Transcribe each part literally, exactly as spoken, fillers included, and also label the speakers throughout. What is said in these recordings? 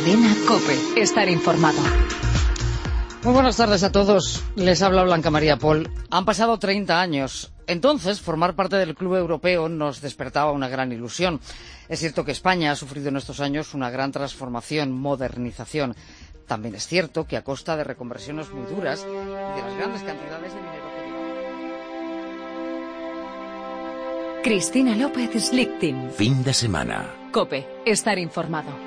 Speaker 1: Cadena COPE. Estar informado.
Speaker 2: Muy buenas tardes a todos. Les habla Blanca María Pol. Han pasado treinta años. Entonces, formar parte del Club Europeo nos despertaba una gran ilusión. Es cierto que España ha sufrido en estos años una gran transformación, modernización. También es cierto que a costa de reconversiones muy duras y de las grandes cantidades de dinero que llevamos.
Speaker 1: Cristina López Slichting.
Speaker 3: Fin de semana.
Speaker 1: COPE. Estar informado.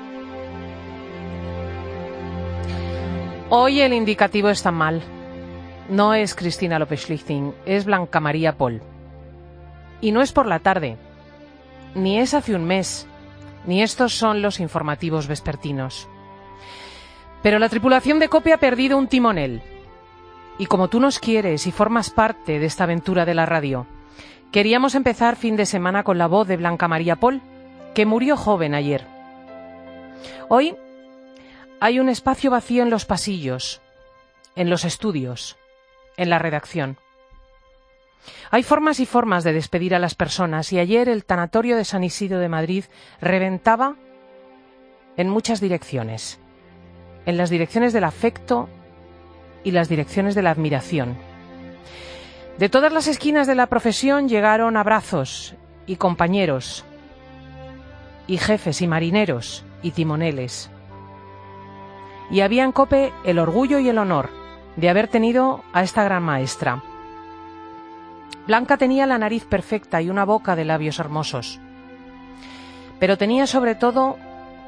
Speaker 4: Hoy el indicativo está mal. No es Cristina López Slichting, es Blanca María Pol. Y no es por la tarde, ni es hace un mes, ni estos son los informativos vespertinos. Pero la tripulación de COPE ha perdido un timonel. Y como tú nos quieres y formas parte de esta aventura de la radio, queríamos empezar fin de semana con la voz de Blanca María Pol, que murió joven ayer. Hoy hay un espacio vacío en los pasillos, en los estudios, en la redacción. Hay formas y formas de despedir a las personas y ayer el tanatorio de San Isidro de Madrid reventaba en muchas direcciones. En las direcciones del afecto y las direcciones de la admiración. De todas las esquinas de la profesión llegaron abrazos y compañeros, y jefes y marineros y timoneles. Y había en COPE el orgullo y el honor de haber tenido a esta gran maestra. Blanca tenía la nariz perfecta y una boca de labios hermosos, pero tenía sobre todo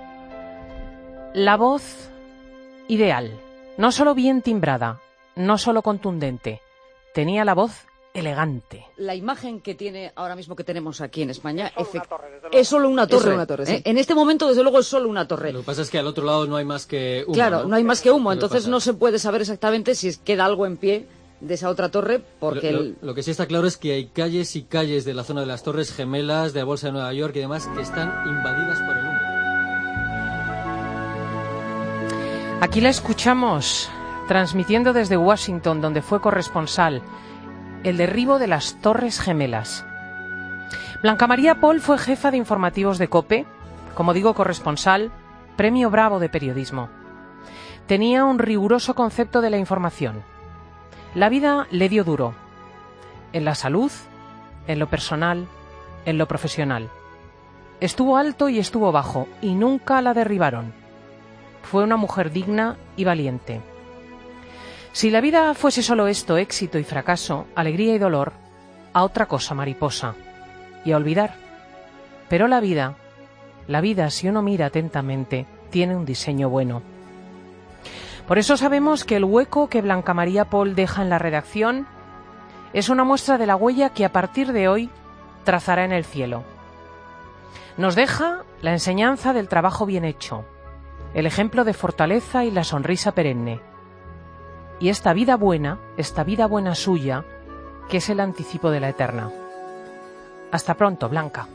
Speaker 4: la voz ideal, no solo bien timbrada, no solo contundente, tenía la voz elegante.
Speaker 2: La imagen que tiene ahora mismo que tenemos aquí en España
Speaker 5: es solo una torre, desde luego.
Speaker 2: es solo una torre.
Speaker 5: Es solo una torre, sí.
Speaker 2: ¿Eh? En este momento, desde luego, es solo una torre.
Speaker 6: Lo que pasa es que al otro lado no hay más que humo.
Speaker 2: Claro, no, no hay más que humo, entonces
Speaker 6: pasa.
Speaker 2: no se puede saber exactamente si queda algo en pie de esa otra torre, porque...
Speaker 6: Lo, lo,
Speaker 2: el...
Speaker 6: lo que sí está claro es que hay calles y calles de la zona de las Torres Gemelas, de la Bolsa de Nueva York y demás, que están invadidas por el humo.
Speaker 4: Aquí la escuchamos, transmitiendo desde Washington, donde fue corresponsal, el derribo de las Torres Gemelas. Blanca María Pol fue jefa de informativos de COPE, como digo, corresponsal, premio Bravo de periodismo. Tenía un riguroso concepto de la información. La vida le dio duro, en la salud, en lo personal, en lo profesional. Estuvo alto y estuvo bajo, y nunca la derribaron. Fue una mujer digna y valiente. Si la vida fuese solo esto, éxito y fracaso, alegría y dolor, a otra cosa mariposa, y a olvidar. Pero la vida, la vida, si uno mira atentamente, tiene un diseño bueno. Por eso sabemos que el hueco que Blanca María Pol deja en la redacción es una muestra de la huella que a partir de hoy trazará en el cielo. Nos deja la enseñanza del trabajo bien hecho, el ejemplo de fortaleza y la sonrisa perenne. Y esta vida buena, esta vida buena suya, que es el anticipo de la eterna. Hasta pronto, Blanca.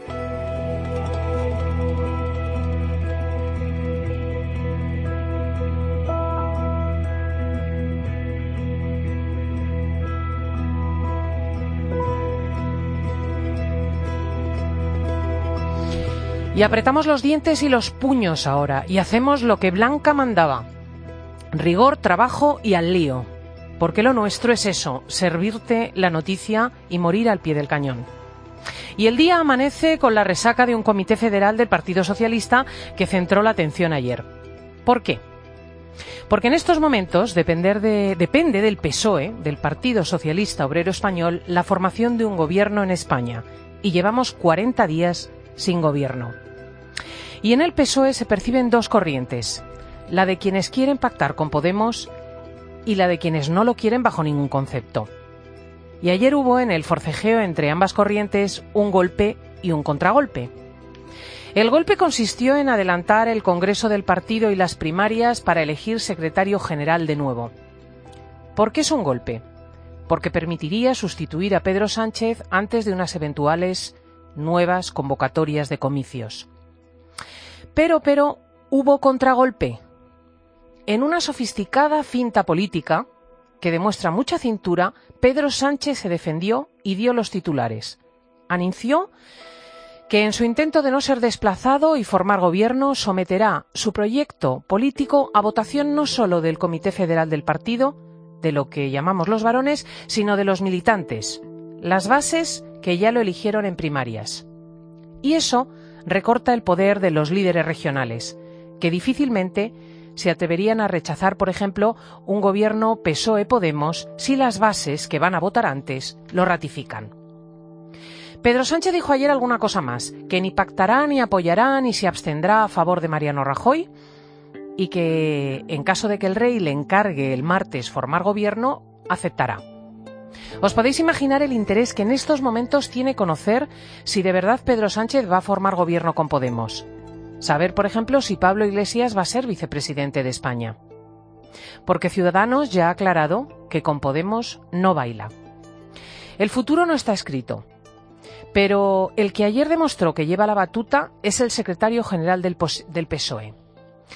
Speaker 4: Y apretamos los dientes y los puños ahora, y hacemos lo que Blanca mandaba. Rigor, trabajo y al lío. Porque lo nuestro es eso, servirte la noticia y morir al pie del cañón. Y el día amanece con la resaca de un comité federal del Partido Socialista que centró la atención ayer. ¿Por qué? Porque en estos momentos depender de, depende del P S O E, del Partido Socialista Obrero Español, la formación de un gobierno en España. Y llevamos cuarenta días sin gobierno. Y en el P S O E se perciben dos corrientes. La de quienes quieren pactar con Podemos y la de quienes no lo quieren bajo ningún concepto. Y ayer hubo en el forcejeo entre ambas corrientes un golpe y un contragolpe. El golpe consistió en adelantar el Congreso del partido y las primarias para elegir secretario general de nuevo. ¿Por qué es un golpe? Porque permitiría sustituir a Pedro Sánchez antes de unas eventuales nuevas convocatorias de comicios. Pero, pero, hubo contragolpe. En una sofisticada finta política, que demuestra mucha cintura, Pedro Sánchez se defendió y dio los titulares. Anunció que en su intento de no ser desplazado y formar gobierno someterá su proyecto político a votación no solo del Comité Federal del partido, de lo que llamamos los varones, sino de los militantes, las bases que ya lo eligieron en primarias. Y eso recorta el poder de los líderes regionales, que difícilmente se atreverían a rechazar, por ejemplo, un gobierno P S O E-Podemos si las bases que van a votar antes lo ratifican. Pedro Sánchez dijo ayer alguna cosa más, que ni pactará, ni apoyará, ni se abstendrá a favor de Mariano Rajoy, y que, en caso de que el rey le encargue el martes formar gobierno, aceptará. ¿Os podéis imaginar el interés que en estos momentos tiene conocer si de verdad Pedro Sánchez va a formar gobierno con Podemos? Saber, por ejemplo, si Pablo Iglesias va a ser vicepresidente de España. Porque Ciudadanos ya ha aclarado que con Podemos no baila. El futuro no está escrito. Pero el que ayer demostró que lleva la batuta es el secretario general del, del P S O E.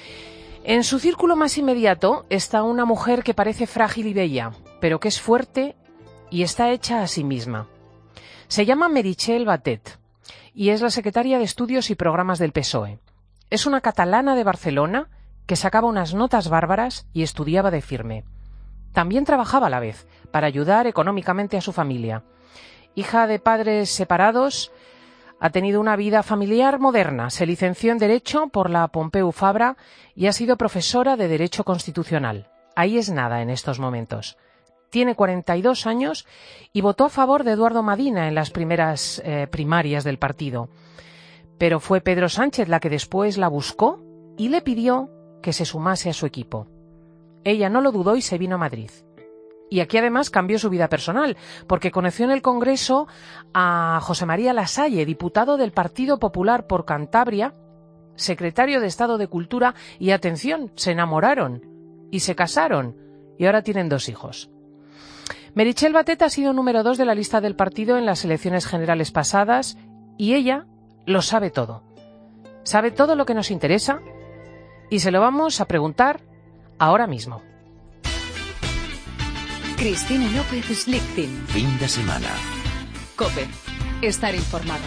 Speaker 4: En su círculo más inmediato está una mujer que parece frágil y bella, pero que es fuerte y está hecha a sí misma. Se llama Meritxell Batet y es la secretaria de Estudios y Programas del P S O E. Es una catalana de Barcelona que sacaba unas notas bárbaras y estudiaba de firme. También trabajaba a la vez para ayudar económicamente a su familia. Hija de padres separados, ha tenido una vida familiar moderna. Se licenció en Derecho por la Pompeu Fabra y ha sido profesora de Derecho Constitucional. Ahí es nada en estos momentos. Tiene cuarenta y dos años y votó a favor de Eduardo Madina en las primeras eh, primarias del partido. Pero fue Pedro Sánchez la que después la buscó y le pidió que se sumase a su equipo. Ella no lo dudó y se vino a Madrid. Y aquí además cambió su vida personal, porque conoció en el Congreso a José María Lasalle, diputado del Partido Popular por Cantabria, secretario de Estado de Cultura, y atención, se enamoraron y se casaron y ahora tienen dos hijos. Meritxell Batet ha sido número dos de la lista del partido en las elecciones generales pasadas y ella lo sabe todo. Sabe todo lo que nos interesa y se lo vamos a preguntar ahora mismo.
Speaker 1: Cristina López Schlichting.
Speaker 3: Fin de semana.
Speaker 1: COPE. Estar informado.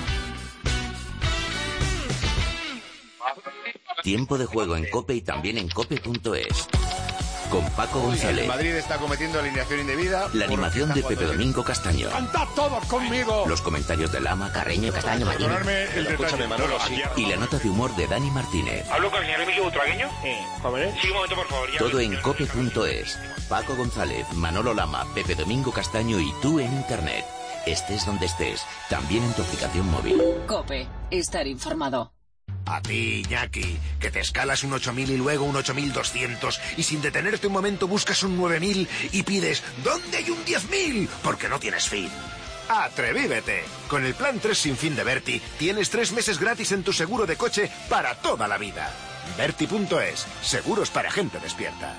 Speaker 3: Tiempo de juego en COPE y también en cope punto es. Con Paco González.
Speaker 5: El Madrid está cometiendo alineación indebida.
Speaker 3: La animación de Pepe Domingo Castaño.
Speaker 5: ¡Cantad todos conmigo!
Speaker 3: Los comentarios de Lama, Carreño, Castaño, Martínez.
Speaker 5: El Escúchame, Manolo, sí.
Speaker 3: Y la nota de humor de Dani Martínez.
Speaker 7: ¿Hablo con el señor Emilio Butragueño? Sí. ¿Jóvenes? Sí, un momento, por favor. Ya
Speaker 3: Todo en cope punto es. Paco González, Manolo Lama, Pepe Domingo Castaño y tú en Internet. Estés donde estés, también en tu aplicación móvil.
Speaker 1: COPE. Estar informado.
Speaker 8: A ti, Iñaki, que te escalas un ocho mil y luego un ocho mil doscientos y sin detenerte un momento buscas un nueve mil y pides ¿dónde hay un diez mil? Porque no tienes fin. ¡Atrevívete! Con el plan tres sin fin de Berti tienes tres meses gratis en tu seguro de coche para toda la vida. Berti punto es. Seguros para gente despierta.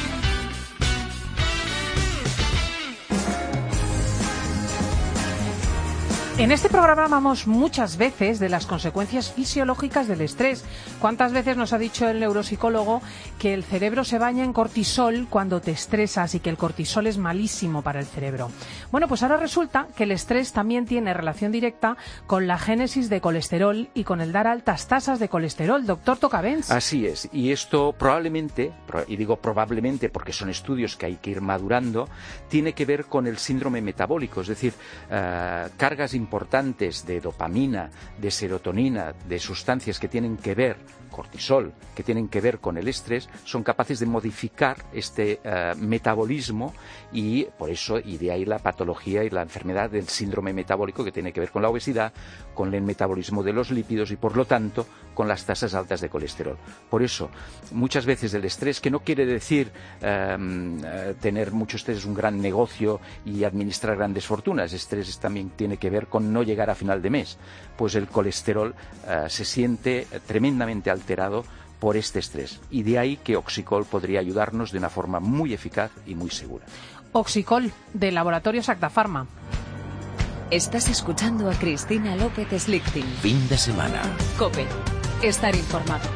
Speaker 4: En este programa hablamos muchas veces de las consecuencias fisiológicas del estrés. ¿Cuántas veces nos ha dicho el neuropsicólogo que el cerebro se baña en cortisol cuando te estresas y que el cortisol es malísimo para el cerebro? Bueno, pues ahora resulta que el estrés también tiene relación directa con la génesis de colesterol y con el dar altas tasas de colesterol. Doctor Tocavens.
Speaker 9: Así es, y esto probablemente, y digo probablemente porque son estudios que hay que ir madurando, tiene que ver con el síndrome metabólico, es decir, uh, cargas importantes de dopamina, de serotonina, de sustancias que tienen que ver, cortisol, que tienen que ver con el estrés, son capaces de modificar este uh, metabolismo y por eso, y de ahí la patología y la enfermedad del síndrome metabólico que tiene que ver con la obesidad, con el metabolismo de los lípidos y por lo tanto con las tasas altas de colesterol. Por eso, muchas veces el estrés, que no quiere decir um, uh, tener mucho estrés es un gran negocio y administrar grandes fortunas, estrés también tiene que ver con no llegar a final de mes, pues el colesterol uh, se siente tremendamente alterado por este estrés y de ahí que Oxicol podría ayudarnos de una forma muy eficaz y muy segura.
Speaker 4: Oxicol, de Laboratorios Acta Pharma.
Speaker 1: Estás escuchando a Cristina López Schlichting.
Speaker 3: Fin de semana.
Speaker 1: COPE. Estar informado.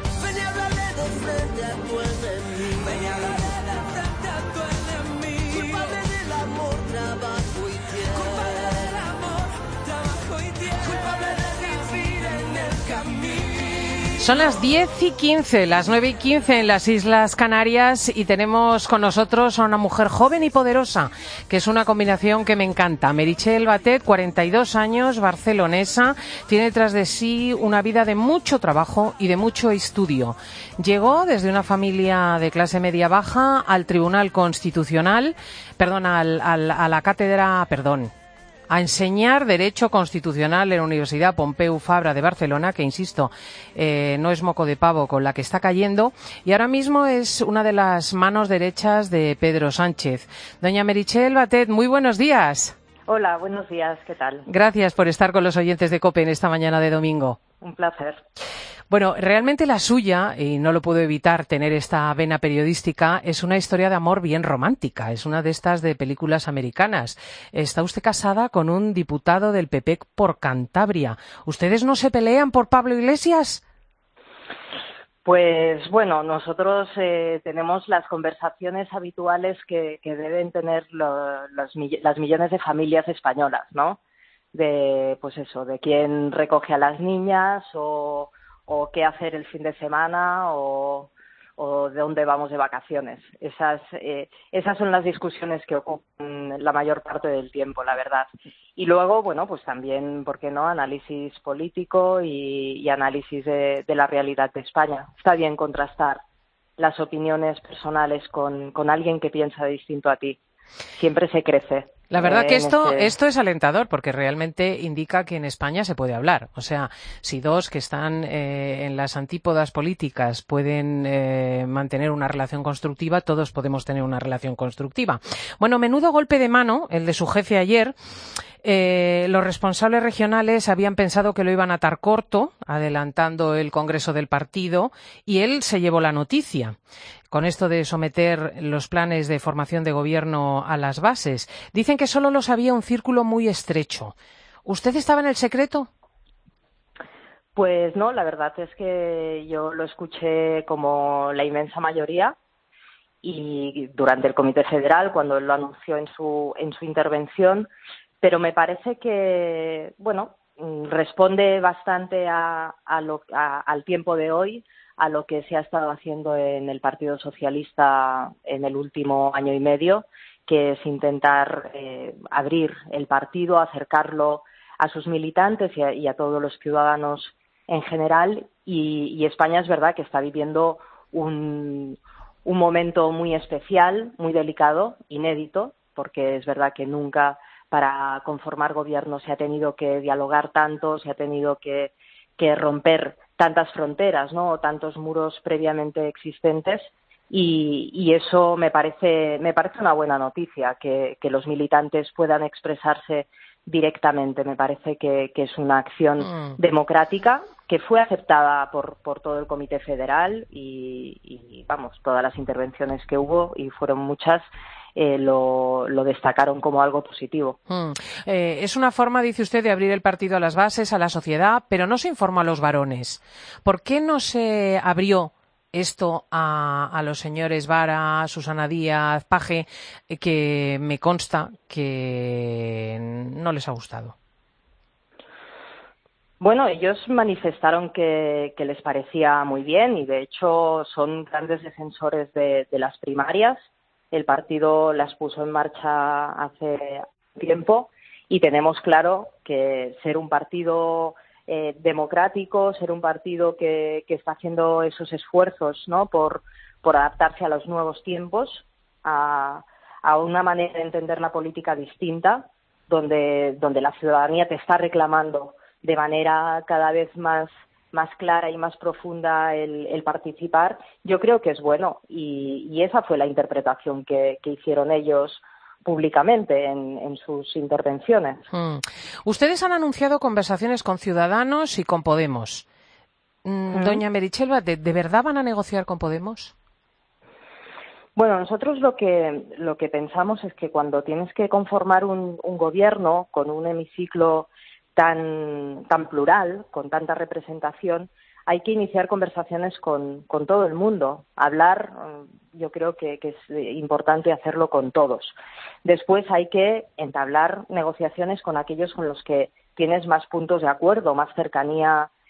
Speaker 4: Son las diez y quince, las nueve y quince en las Islas Canarias y tenemos con nosotros a una mujer joven y poderosa, que es una combinación que me encanta. Meritxell Batet, cuarenta y dos años, barcelonesa, tiene tras de sí una vida de mucho trabajo y de mucho estudio. Llegó desde una familia de clase media-baja al Tribunal Constitucional, perdón, al, al, a la cátedra, perdón, a enseñar Derecho Constitucional en la Universidad Pompeu Fabra de Barcelona, que, insisto, eh, no es moco de pavo con la que está cayendo, y ahora mismo es una de las manos derechas de Pedro Sánchez. Doña Meritxell Batet, muy buenos días.
Speaker 10: Hola, buenos días, ¿qué tal?
Speaker 4: Gracias por estar con los oyentes de COPE en esta mañana de domingo.
Speaker 10: Un placer.
Speaker 4: Bueno, realmente la suya, y no lo puedo evitar tener esta vena periodística, es una historia de amor bien romántica. Es una de estas de películas americanas. Está usted casada con un diputado del P P por Cantabria. ¿Ustedes no se pelean por Pablo Iglesias?
Speaker 10: Pues bueno, nosotros eh, tenemos las conversaciones habituales que, que deben tener lo, los, las millones de familias españolas, ¿no? De, pues eso, de quién recoge a las niñas o... o qué hacer el fin de semana o, o de dónde vamos de vacaciones. Esas, eh, esas son las discusiones que ocupan la mayor parte del tiempo, la verdad. Y luego, bueno, pues también, ¿por qué no?, análisis político y, y análisis de, de la realidad de España. Está bien contrastar las opiniones personales con, con alguien que piensa distinto a ti. Siempre se crece.
Speaker 4: La verdad que esto,
Speaker 10: este...
Speaker 4: esto es alentador, porque realmente indica que en España se puede hablar. O sea, si dos que están eh, en las antípodas políticas pueden eh, mantener una relación constructiva, todos podemos tener una relación constructiva. Bueno, menudo golpe de mano el de su jefe ayer. Eh, los responsables regionales habían pensado que lo iban a atar corto, adelantando el Congreso del partido, y él se llevó la noticia con esto de someter los planes de formación de gobierno a las bases. Dicen que solo lo sabía un círculo muy estrecho. ¿Usted estaba en el secreto?
Speaker 10: Pues no, la verdad es que yo lo escuché como la inmensa mayoría y durante el Comité Federal, cuando él lo anunció en su, en su intervención, pero me parece que, bueno, responde bastante a, a lo, a, al tiempo de hoy, a lo que se ha estado haciendo en el Partido Socialista en el último año y medio, que es intentar eh, abrir el partido, acercarlo a sus militantes y a, y a todos los ciudadanos en general. Y, y España es verdad que está viviendo un, un momento muy especial, muy delicado, inédito, porque es verdad que nunca para conformar gobierno se ha tenido que dialogar tanto, se ha tenido que, que romper tantas fronteras, ¿no?, o tantos muros previamente existentes, y, y eso me parece me parece una buena noticia, que, que los militantes puedan expresarse directamente. Me parece que, que es una acción mm. democrática que fue aceptada por, por todo el Comité Federal y, y, vamos, todas las intervenciones que hubo, y fueron muchas, Eh, lo, lo destacaron como algo positivo.
Speaker 4: Mm. Eh, es una forma, dice usted, de abrir el partido a las bases, a la sociedad, pero no se informa a los varones. ¿Por qué no se abrió esto a, a los señores Vara, Susana Díaz, Paje, eh, que me consta que no les ha gustado?
Speaker 10: Bueno, ellos manifestaron que, que les parecía muy bien y, de hecho, son grandes defensores de, de las primarias. El partido las puso en marcha hace tiempo y tenemos claro que ser un partido eh, democrático, ser un partido que, que está haciendo esos esfuerzos, ¿no?, por, por adaptarse a los nuevos tiempos, a, a una manera de entender la política distinta, donde, donde la ciudadanía te está reclamando de manera cada vez más más clara y más profunda el, el participar. Yo creo que es bueno, y, y esa fue la interpretación que, que hicieron ellos públicamente en, en sus intervenciones.
Speaker 4: Mm. Ustedes han anunciado conversaciones con Ciudadanos y con Podemos. Mm, ¿Mm? Doña Meritxell Batet, ¿de verdad van a negociar con Podemos?
Speaker 10: Bueno, nosotros lo que lo que pensamos es que cuando tienes que conformar un, un gobierno con un hemiciclo tan tan plural, con tanta representación, hay que iniciar conversaciones con, con todo el mundo. Hablar, yo creo que, que es importante hacerlo con todos. Después hay que entablar negociaciones con aquellos con los que tienes más puntos de acuerdo, más cercanía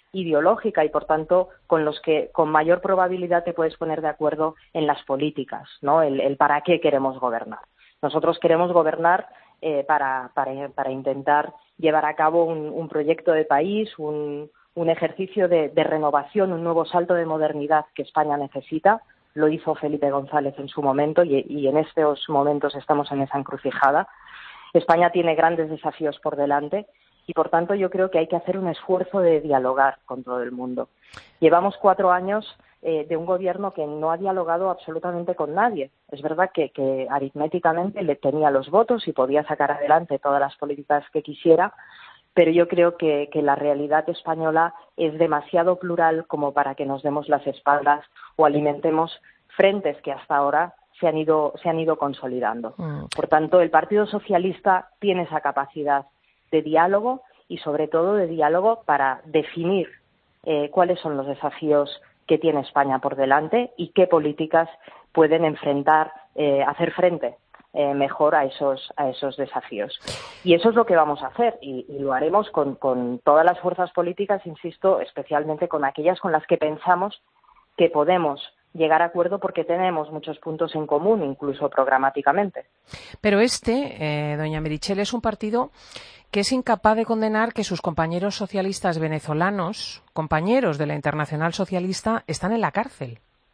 Speaker 10: ideológica y, por tanto, con los que con mayor probabilidad te puedes poner de acuerdo en las políticas, ¿no? El, el para qué queremos gobernar. Nosotros queremos gobernar eh, para, para, para intentar llevar a cabo un, un proyecto de país, un, un ejercicio de, de renovación, un nuevo salto de modernidad que España necesita. Lo hizo Felipe González en su momento y, y en estos momentos estamos en esa encrucijada. España tiene grandes desafíos por delante y, por tanto, yo creo que hay que hacer un esfuerzo de dialogar con todo el mundo. Llevamos cuatro años eh, de un gobierno que no ha dialogado absolutamente con nadie. Es verdad que, que aritméticamente le tenía los votos y podía sacar adelante todas las políticas que quisiera, pero yo creo que, que la realidad española es demasiado plural como para que nos demos las espaldas o alimentemos frentes que hasta ahora se han ido, se han ido consolidando. Mm. Por tanto, el Partido Socialista tiene esa capacidad de diálogo y, sobre todo, de diálogo para definir eh, cuáles son los desafíos que tiene España por delante y qué políticas pueden enfrentar, eh, hacer frente eh, mejor a esos, a esos desafíos. Y eso es lo que vamos a hacer y, y lo haremos con, con todas las fuerzas políticas, insisto, especialmente con aquellas con las que pensamos que podemos llegar a acuerdo porque tenemos muchos puntos en común, incluso programáticamente.
Speaker 4: Pero este, eh, doña Meritxell, es un partido que es incapaz de condenar que sus compañeros socialistas venezolanos, compañeros de la Internacional Socialista, están en la cárcel.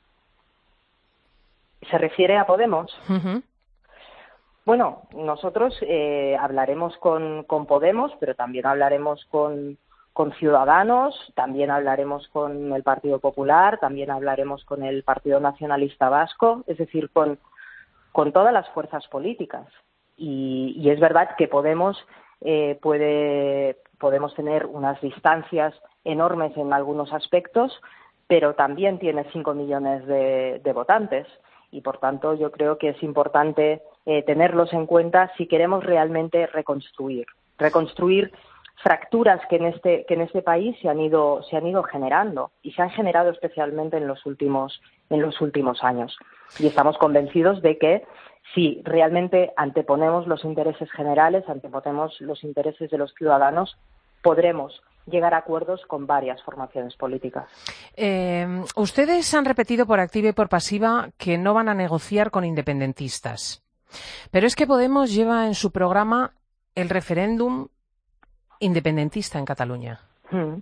Speaker 10: ¿Se refiere a Podemos?
Speaker 4: Uh-huh.
Speaker 10: Bueno, nosotros eh, hablaremos con, con Podemos, pero también hablaremos con, con Ciudadanos, también hablaremos con el Partido Popular, también hablaremos con el Partido Nacionalista Vasco, es decir, con, con todas las fuerzas políticas. Y, y es verdad que Podemos eh, puede, podemos tener unas distancias enormes en algunos aspectos, pero también tiene cinco millones de, de votantes. Y, por tanto, yo creo que es importante eh, tenerlos en cuenta si queremos realmente reconstruir, reconstruir fracturas que en este que en este país se han ido se han ido generando y se han generado especialmente en los últimos en los últimos años. Y estamos convencidos de que si realmente anteponemos los intereses generales, anteponemos los intereses de los ciudadanos, podremos llegar a acuerdos con varias formaciones políticas.
Speaker 4: Eh, ustedes han repetido por activa y por pasiva que no van a negociar con independentistas. Pero es que Podemos lleva en su programa el referéndum independentista en Cataluña.
Speaker 10: Mm.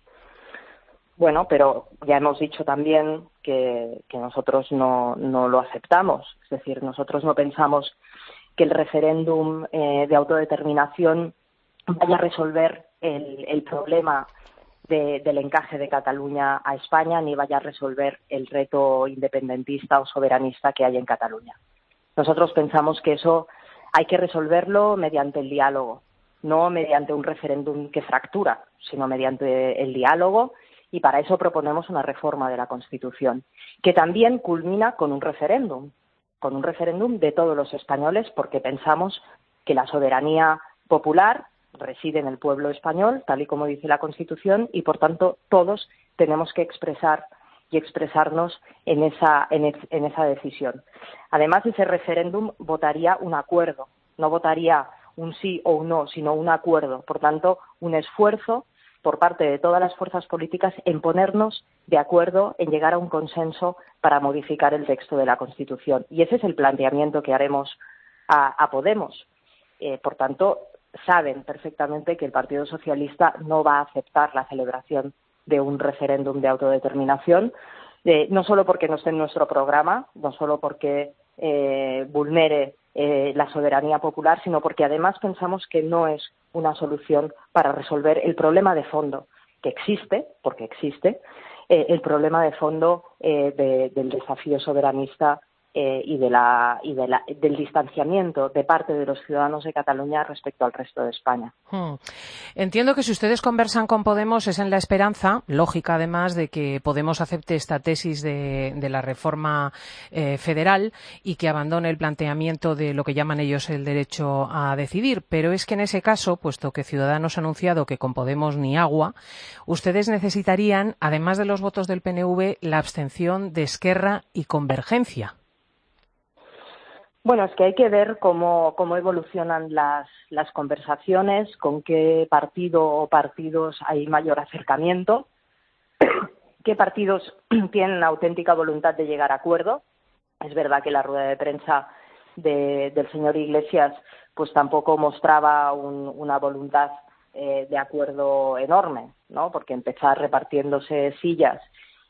Speaker 10: Bueno, pero ya hemos dicho también que, que nosotros no, no lo aceptamos. Es decir, nosotros no pensamos que el referéndum eh, de autodeterminación vaya a resolver el, el problema de, del encaje de Cataluña a España, ni vaya a resolver el reto independentista o soberanista que hay en Cataluña. Nosotros pensamos que eso hay que resolverlo mediante el diálogo, no mediante un referéndum que fractura, sino mediante el diálogo, y para eso proponemos una reforma de la Constitución, que también culmina con un referéndum, con un referéndum de todos los españoles, porque pensamos que la soberanía popular reside en el pueblo español, tal y como dice la Constitución, y por tanto todos tenemos que expresar y expresarnos en esa, en, es, en esa decisión. Además, ese referéndum votaría un acuerdo, no votaría un sí o un no, sino un acuerdo. Por tanto, un esfuerzo por parte de todas las fuerzas políticas en ponernos de acuerdo, en llegar a un consenso para modificar el texto de la Constitución. Y ese es el planteamiento que haremos a, a Podemos. Eh, por tanto, saben perfectamente que el Partido Socialista no va a aceptar la celebración de un referéndum de autodeterminación, eh, no solo porque no esté en nuestro programa, no solo porque eh, vulnere eh, la soberanía popular, sino porque además pensamos que no es una solución para resolver el problema de fondo que existe, porque existe, eh, el problema de fondo eh, de, del desafío soberanista Eh, y, de la, y de la, del distanciamiento de parte de los ciudadanos de Cataluña respecto al resto de España.
Speaker 4: Hmm. Entiendo que si ustedes conversan con Podemos es en la esperanza, lógica además, de que Podemos acepte esta tesis de, de la reforma eh, federal y que abandone el planteamiento de lo que llaman ellos el derecho a decidir. Pero es que en ese caso, puesto que Ciudadanos ha anunciado que con Podemos ni agua, ustedes necesitarían, además de los votos del P N V, la abstención de Esquerra y Convergencia.
Speaker 10: Bueno, es que hay que ver cómo, cómo evolucionan las, las conversaciones, con qué partido o partidos hay mayor acercamiento. qué partidos tienen auténtica voluntad de llegar a acuerdo. Es verdad que la rueda de prensa de, del señor Iglesias pues tampoco mostraba un, una voluntad eh, de acuerdo enorme, ¿no? Porque empezar repartiéndose sillas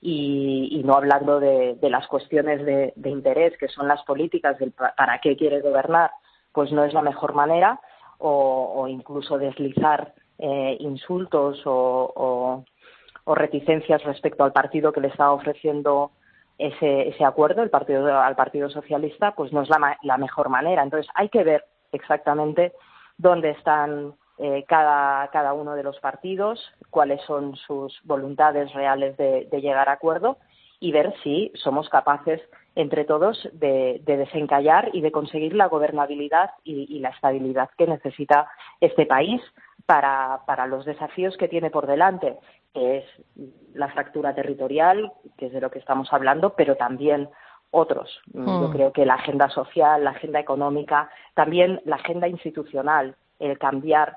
Speaker 10: y, y no hablando de, de las cuestiones de, de interés, que son las políticas del para qué quiere gobernar, pues no es la mejor manera, o, o incluso deslizar eh, insultos o, o, o reticencias respecto al partido que le está ofreciendo ese, ese acuerdo, el partido al Partido Socialista, pues no es la, la mejor manera. Entonces hay que ver exactamente dónde están eh, cada, cada uno de los partidos, cuáles son sus voluntades reales de, de llegar a acuerdo y ver si somos capaces entre todos de, de desencallar y de conseguir la gobernabilidad y, y la estabilidad que necesita este país para, para los desafíos que tiene por delante, que es la fractura territorial, que es de lo que estamos hablando, pero también otros. Mm. Yo creo que la agenda social, la agenda económica, también la agenda institucional, el cambiar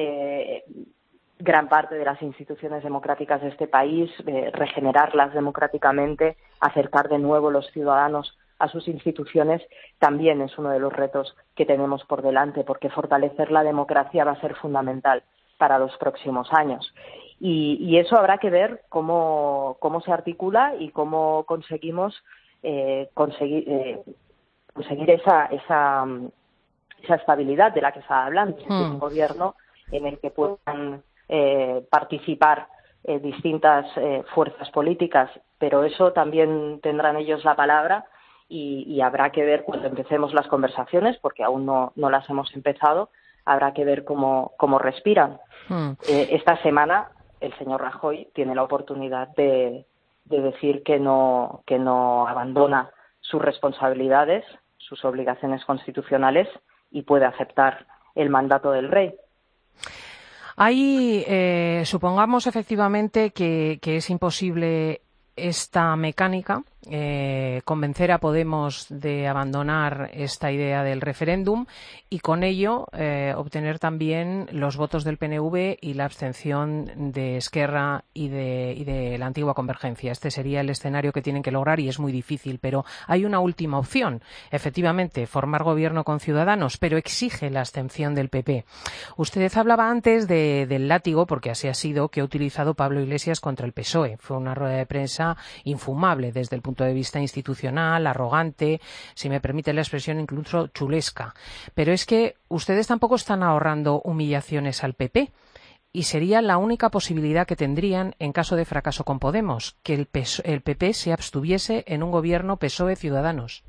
Speaker 10: eh, gran parte de las instituciones democráticas de este país, eh, regenerarlas democráticamente, acercar de nuevo los ciudadanos a sus instituciones, también es uno de los retos que tenemos por delante, porque fortalecer la democracia va a ser fundamental para los próximos años. Y, y eso habrá que ver cómo, cómo se articula y cómo conseguimos eh, conseguir, eh, conseguir esa, esa, esa estabilidad de la que estaba hablando, mm. un gobierno en el que puedan eh, participar eh, distintas eh, fuerzas políticas, pero eso también tendrán ellos la palabra y, y habrá que ver cuando empecemos las conversaciones, porque aún no, no las hemos empezado, habrá que ver cómo, cómo respiran. Mm. Eh, esta semana el señor Rajoy tiene la oportunidad de, de decir que no, que no abandona sus responsabilidades, sus obligaciones constitucionales y puede aceptar el mandato del rey.
Speaker 4: Ahí, eh, supongamos efectivamente que, que es imposible esta mecánica, eh, convencer a Podemos de abandonar esta idea del referéndum y con ello eh, obtener también los votos del P N V y la abstención de Esquerra y de, y de la antigua Convergencia. Este sería el escenario que tienen que lograr y es muy difícil, pero hay una última opción, efectivamente, formar gobierno con Ciudadanos, pero exige la abstención del P P. Usted hablaba antes de, del látigo, porque así ha sido, que ha utilizado Pablo Iglesias contra el P S O E. Fue una rueda de prensa infumable desde el punto de vista institucional, arrogante, si me permite la expresión, incluso chulesca. Pero es que ustedes tampoco están ahorrando humillaciones al P P y sería la única posibilidad que tendrían en caso de fracaso con Podemos, que el, P S O E, el P P se abstuviese en un gobierno P S O E-Ciudadanos.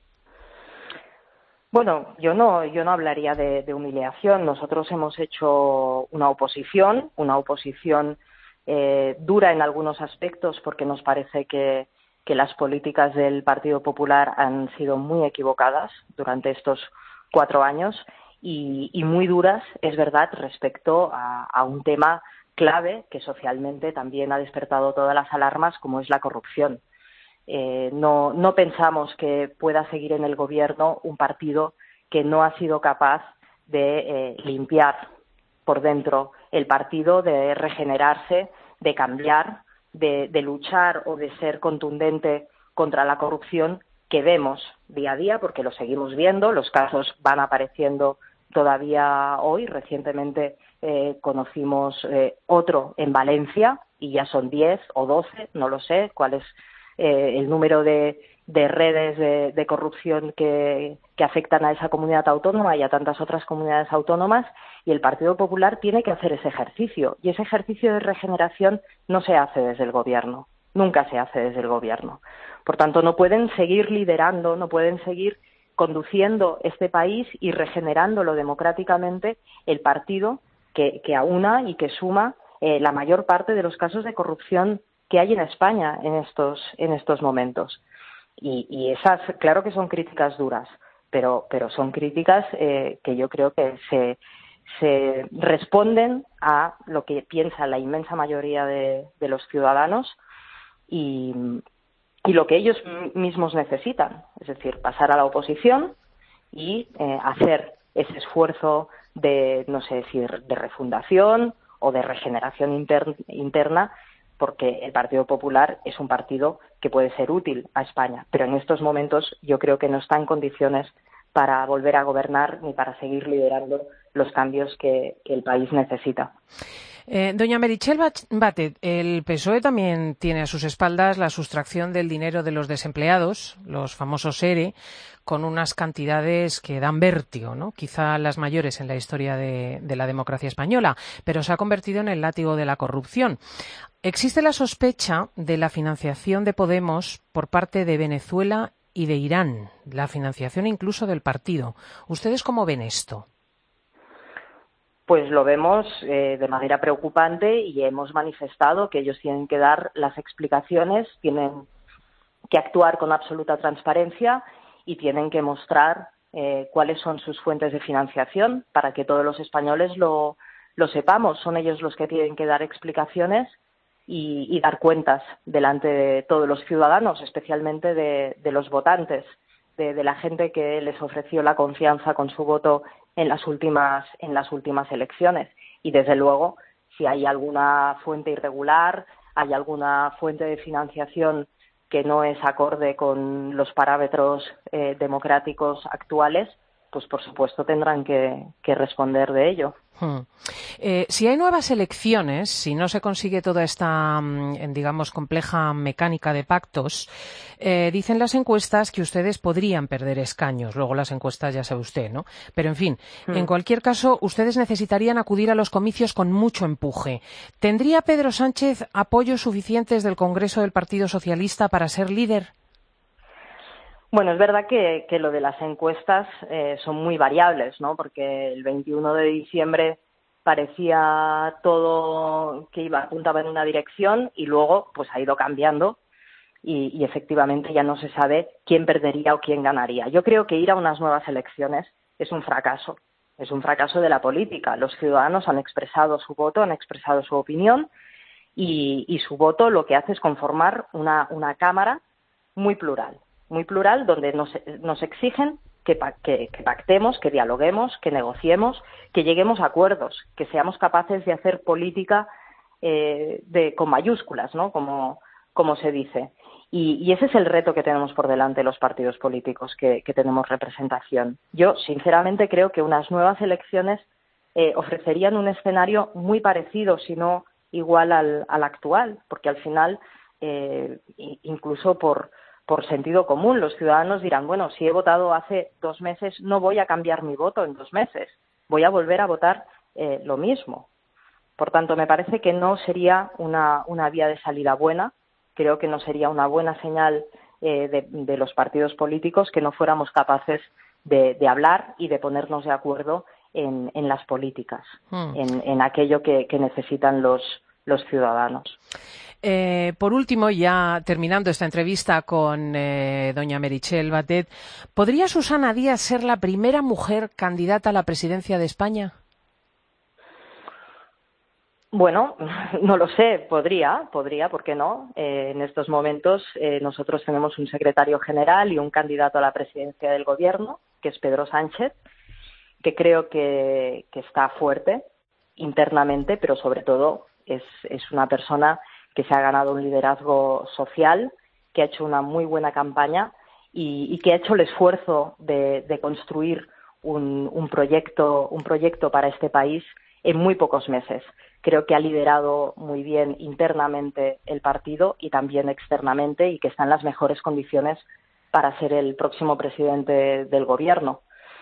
Speaker 10: Bueno, yo no, yo no hablaría de, de humillación. Nosotros hemos hecho una oposición, una oposición eh, dura en algunos aspectos porque nos parece que que las políticas del Partido Popular han sido muy equivocadas durante estos cuatro años y, y muy duras, es verdad, respecto a, a un tema clave que socialmente también ha despertado todas las alarmas, como es la corrupción. Eh, no, no pensamos que pueda seguir en el gobierno un partido que no ha sido capaz de eh, limpiar por dentro el partido, de regenerarse, de cambiar, De, de luchar o de ser contundente contra la corrupción que vemos día a día, porque lo seguimos viendo, los casos van apareciendo todavía hoy. Recientemente eh, conocimos eh, otro en Valencia y ya son diez o doce, no lo sé cuál es eh, el número de, de redes de, de corrupción que, que afectan a esa comunidad autónoma y a tantas otras comunidades autónomas, y el Partido Popular tiene que hacer ese ejercicio, y ese ejercicio de regeneración no se hace desde el gobierno, nunca se hace desde el gobierno. Por tanto, no pueden seguir liderando, no pueden seguir conduciendo este país y regenerándolo democráticamente el partido que, que aúna y que suma eh, la mayor parte de los casos de corrupción que hay en España en estos, en estos momentos. Y, y esas, claro que son críticas duras, pero, pero son críticas eh, que yo creo que se, se responden a lo que piensa la inmensa mayoría de, de los ciudadanos y, y lo que ellos mismos necesitan, es decir, pasar a la oposición y eh, hacer ese esfuerzo de, no sé si de refundación o de regeneración inter, interna porque el Partido Popular es un partido que puede ser útil a España, pero en estos momentos yo creo que no está en condiciones para volver a gobernar ni para seguir liderando los cambios que, que el país necesita.
Speaker 4: Eh, doña Meritxell Batet, el P S O E también tiene a sus espaldas la sustracción del dinero de los desempleados, los famosos E R E, con unas cantidades que dan vértigo, ¿no? Quizá las mayores en la historia de, de la democracia española, pero se ha convertido en el látigo de la corrupción. Existe la sospecha de la financiación de Podemos por parte de Venezuela y de Irán, la financiación incluso del partido. ¿Ustedes cómo ven esto?
Speaker 10: Pues lo vemos eh, de manera preocupante y hemos manifestado que ellos tienen que dar las explicaciones, tienen que actuar con absoluta transparencia y tienen que mostrar eh, cuáles son sus fuentes de financiación para que todos los españoles lo, lo sepamos. Son ellos los que tienen que dar explicaciones y, y dar cuentas delante de todos los ciudadanos, especialmente de, de los votantes, de, de la gente que les ofreció la confianza con su voto en las últimas en las últimas elecciones. Y desde luego, si hay alguna fuente irregular, hay alguna fuente de financiación que no es acorde con los parámetros eh, democráticos actuales, pues por supuesto tendrán que, que responder de ello.
Speaker 4: Hmm. Eh, si hay nuevas elecciones, si no se consigue toda esta, digamos, compleja mecánica de pactos, eh, dicen las encuestas que ustedes podrían perder escaños. Luego las encuestas ya sabe usted, ¿no? Pero, en fin, hmm. en cualquier caso, ustedes necesitarían acudir a los comicios con mucho empuje. ¿Tendría Pedro Sánchez apoyos suficientes del Congreso del Partido Socialista para ser líder?
Speaker 10: Bueno, es verdad que, que lo de las encuestas eh, son muy variables, ¿no? Porque el veintiuno de diciembre parecía todo que iba apuntaba en una dirección y luego pues ha ido cambiando y, y efectivamente ya no se sabe quién perdería o quién ganaría. Yo creo que ir a unas nuevas elecciones es un fracaso, es un fracaso de la política. Los ciudadanos han expresado su voto, han expresado su opinión y, y su voto lo que hace es conformar una, una Cámara muy plural. muy plural, donde nos, nos exigen que, que, que pactemos, que dialoguemos, que negociemos, que lleguemos a acuerdos, que seamos capaces de hacer política eh, de, con mayúsculas, ¿no? Como, como se dice. Y, y ese es el reto que tenemos por delante los partidos políticos que, que tenemos representación. Yo, sinceramente, creo que unas nuevas elecciones eh, ofrecerían un escenario muy parecido, si no igual al, al actual, porque al final, eh, incluso por Por sentido común, los ciudadanos dirán, bueno, si he votado hace dos meses, no voy a cambiar mi voto en dos meses, voy a volver a votar eh, lo mismo. Por tanto, me parece que no sería una, una vía de salida buena, creo que no sería una buena señal eh, de, de los partidos políticos que no fuéramos capaces de, de hablar y de ponernos de acuerdo en, en las políticas, hmm. en, en aquello que, que necesitan los, los ciudadanos.
Speaker 4: Eh, por último, ya terminando esta entrevista con eh, doña Meritxell Batet, ¿podría Susana Díaz ser la primera mujer candidata a la presidencia de España?
Speaker 10: Bueno, no lo sé, podría, podría, ¿por qué no? Eh, en estos momentos eh, nosotros tenemos un secretario general y un candidato a la presidencia del Gobierno, que es Pedro Sánchez, que creo que, que está fuerte internamente, pero sobre todo es, es una persona que se ha ganado un liderazgo social, que ha hecho una muy buena campaña y, y que ha hecho el esfuerzo de, de construir un, un proyecto, un proyecto para este país en muy pocos meses. Creo que ha liderado muy bien internamente el partido y también externamente y que está en las mejores condiciones para ser el próximo presidente del Gobierno.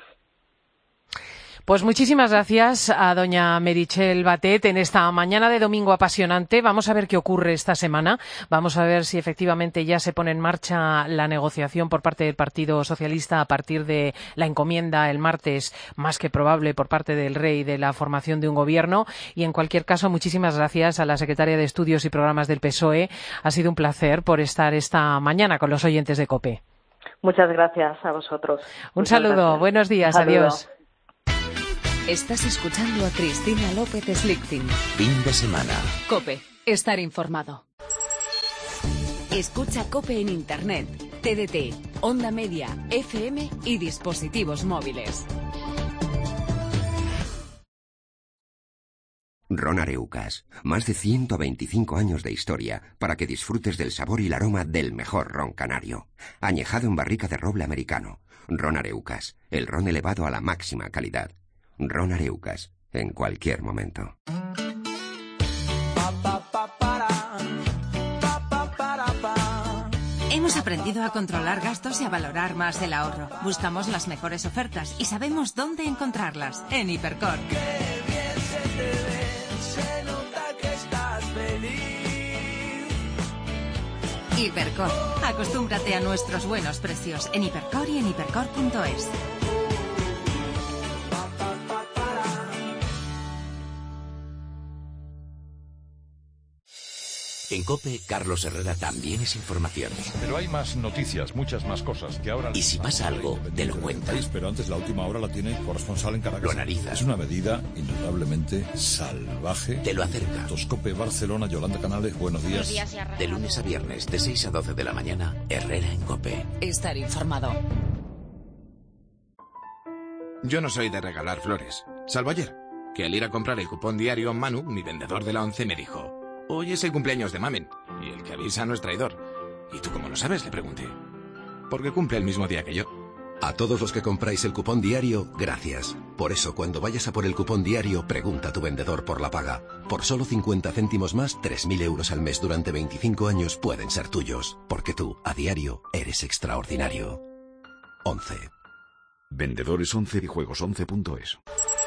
Speaker 4: Pues muchísimas gracias a doña Meritxell Batet en esta mañana de domingo apasionante. Vamos a ver qué ocurre esta semana. Vamos a ver si efectivamente ya se pone en marcha la negociación por parte del Partido Socialista a partir de la encomienda el martes, más que probable, por parte del Rey de la formación de un gobierno. Y en cualquier caso, muchísimas gracias a la secretaria de Estudios y Programas del P S O E. Ha sido un placer por estar esta mañana con los oyentes de COPE.
Speaker 10: Muchas gracias a vosotros.
Speaker 4: Un
Speaker 10: Muchas
Speaker 4: saludo.
Speaker 10: Gracias.
Speaker 4: Buenos días.
Speaker 10: Un saludo.
Speaker 4: Adiós.
Speaker 1: Estás escuchando a Cristina López Slichting.
Speaker 3: Fin de semana.
Speaker 1: COPE. Estar informado. Escucha COPE en Internet, T D T, Onda Media, F M y dispositivos móviles.
Speaker 11: Ron Areucas, más de ciento veinticinco años de historia para que disfrutes del sabor y el aroma del mejor ron canario. Añejado en barrica de roble americano. Ron Areucas, el ron elevado a la máxima calidad. Ron Areucas, en cualquier momento.
Speaker 12: Hemos aprendido a controlar gastos y a valorar más el ahorro. Buscamos las mejores ofertas y sabemos dónde encontrarlas. En Hipercor.
Speaker 13: Qué bien se te ve, se nota que estás feliz.
Speaker 12: Hipercor. Acostúmbrate a nuestros buenos precios en Hipercor y en hipercor punto es.
Speaker 3: En COPE, Carlos Herrera también es información.
Speaker 14: Pero hay más noticias, muchas más cosas que ahora...
Speaker 3: Y si pasa algo, te lo cuenta.
Speaker 14: Pero antes la última hora la tiene corresponsal en Caracas.
Speaker 3: Lo analiza.
Speaker 14: Es una medida indudablemente salvaje.
Speaker 3: Te lo acerca.
Speaker 14: COPE Barcelona, Yolanda Canales, buenos días.
Speaker 3: Buenos días, de lunes a viernes, de seis a doce de la mañana, Herrera en COPE.
Speaker 1: Estar informado.
Speaker 15: Yo no soy de regalar flores, salvo ayer, que al ir a comprar el cupón diario, Manu, mi vendedor de la ONCE, me dijo: hoy es el cumpleaños de Mamen, y el que avisa no es traidor. ¿Y tú cómo lo sabes?, le pregunté. Porque cumple el mismo día que yo.
Speaker 16: A todos los que compráis el cupón diario, gracias. Por eso, cuando vayas a por el cupón diario, pregunta a tu vendedor por la paga. Por solo cincuenta céntimos más, tres mil euros al mes durante veinticinco años pueden ser tuyos. Porque tú, a diario, eres extraordinario. once.
Speaker 17: Vendedores once y juegos once punto es.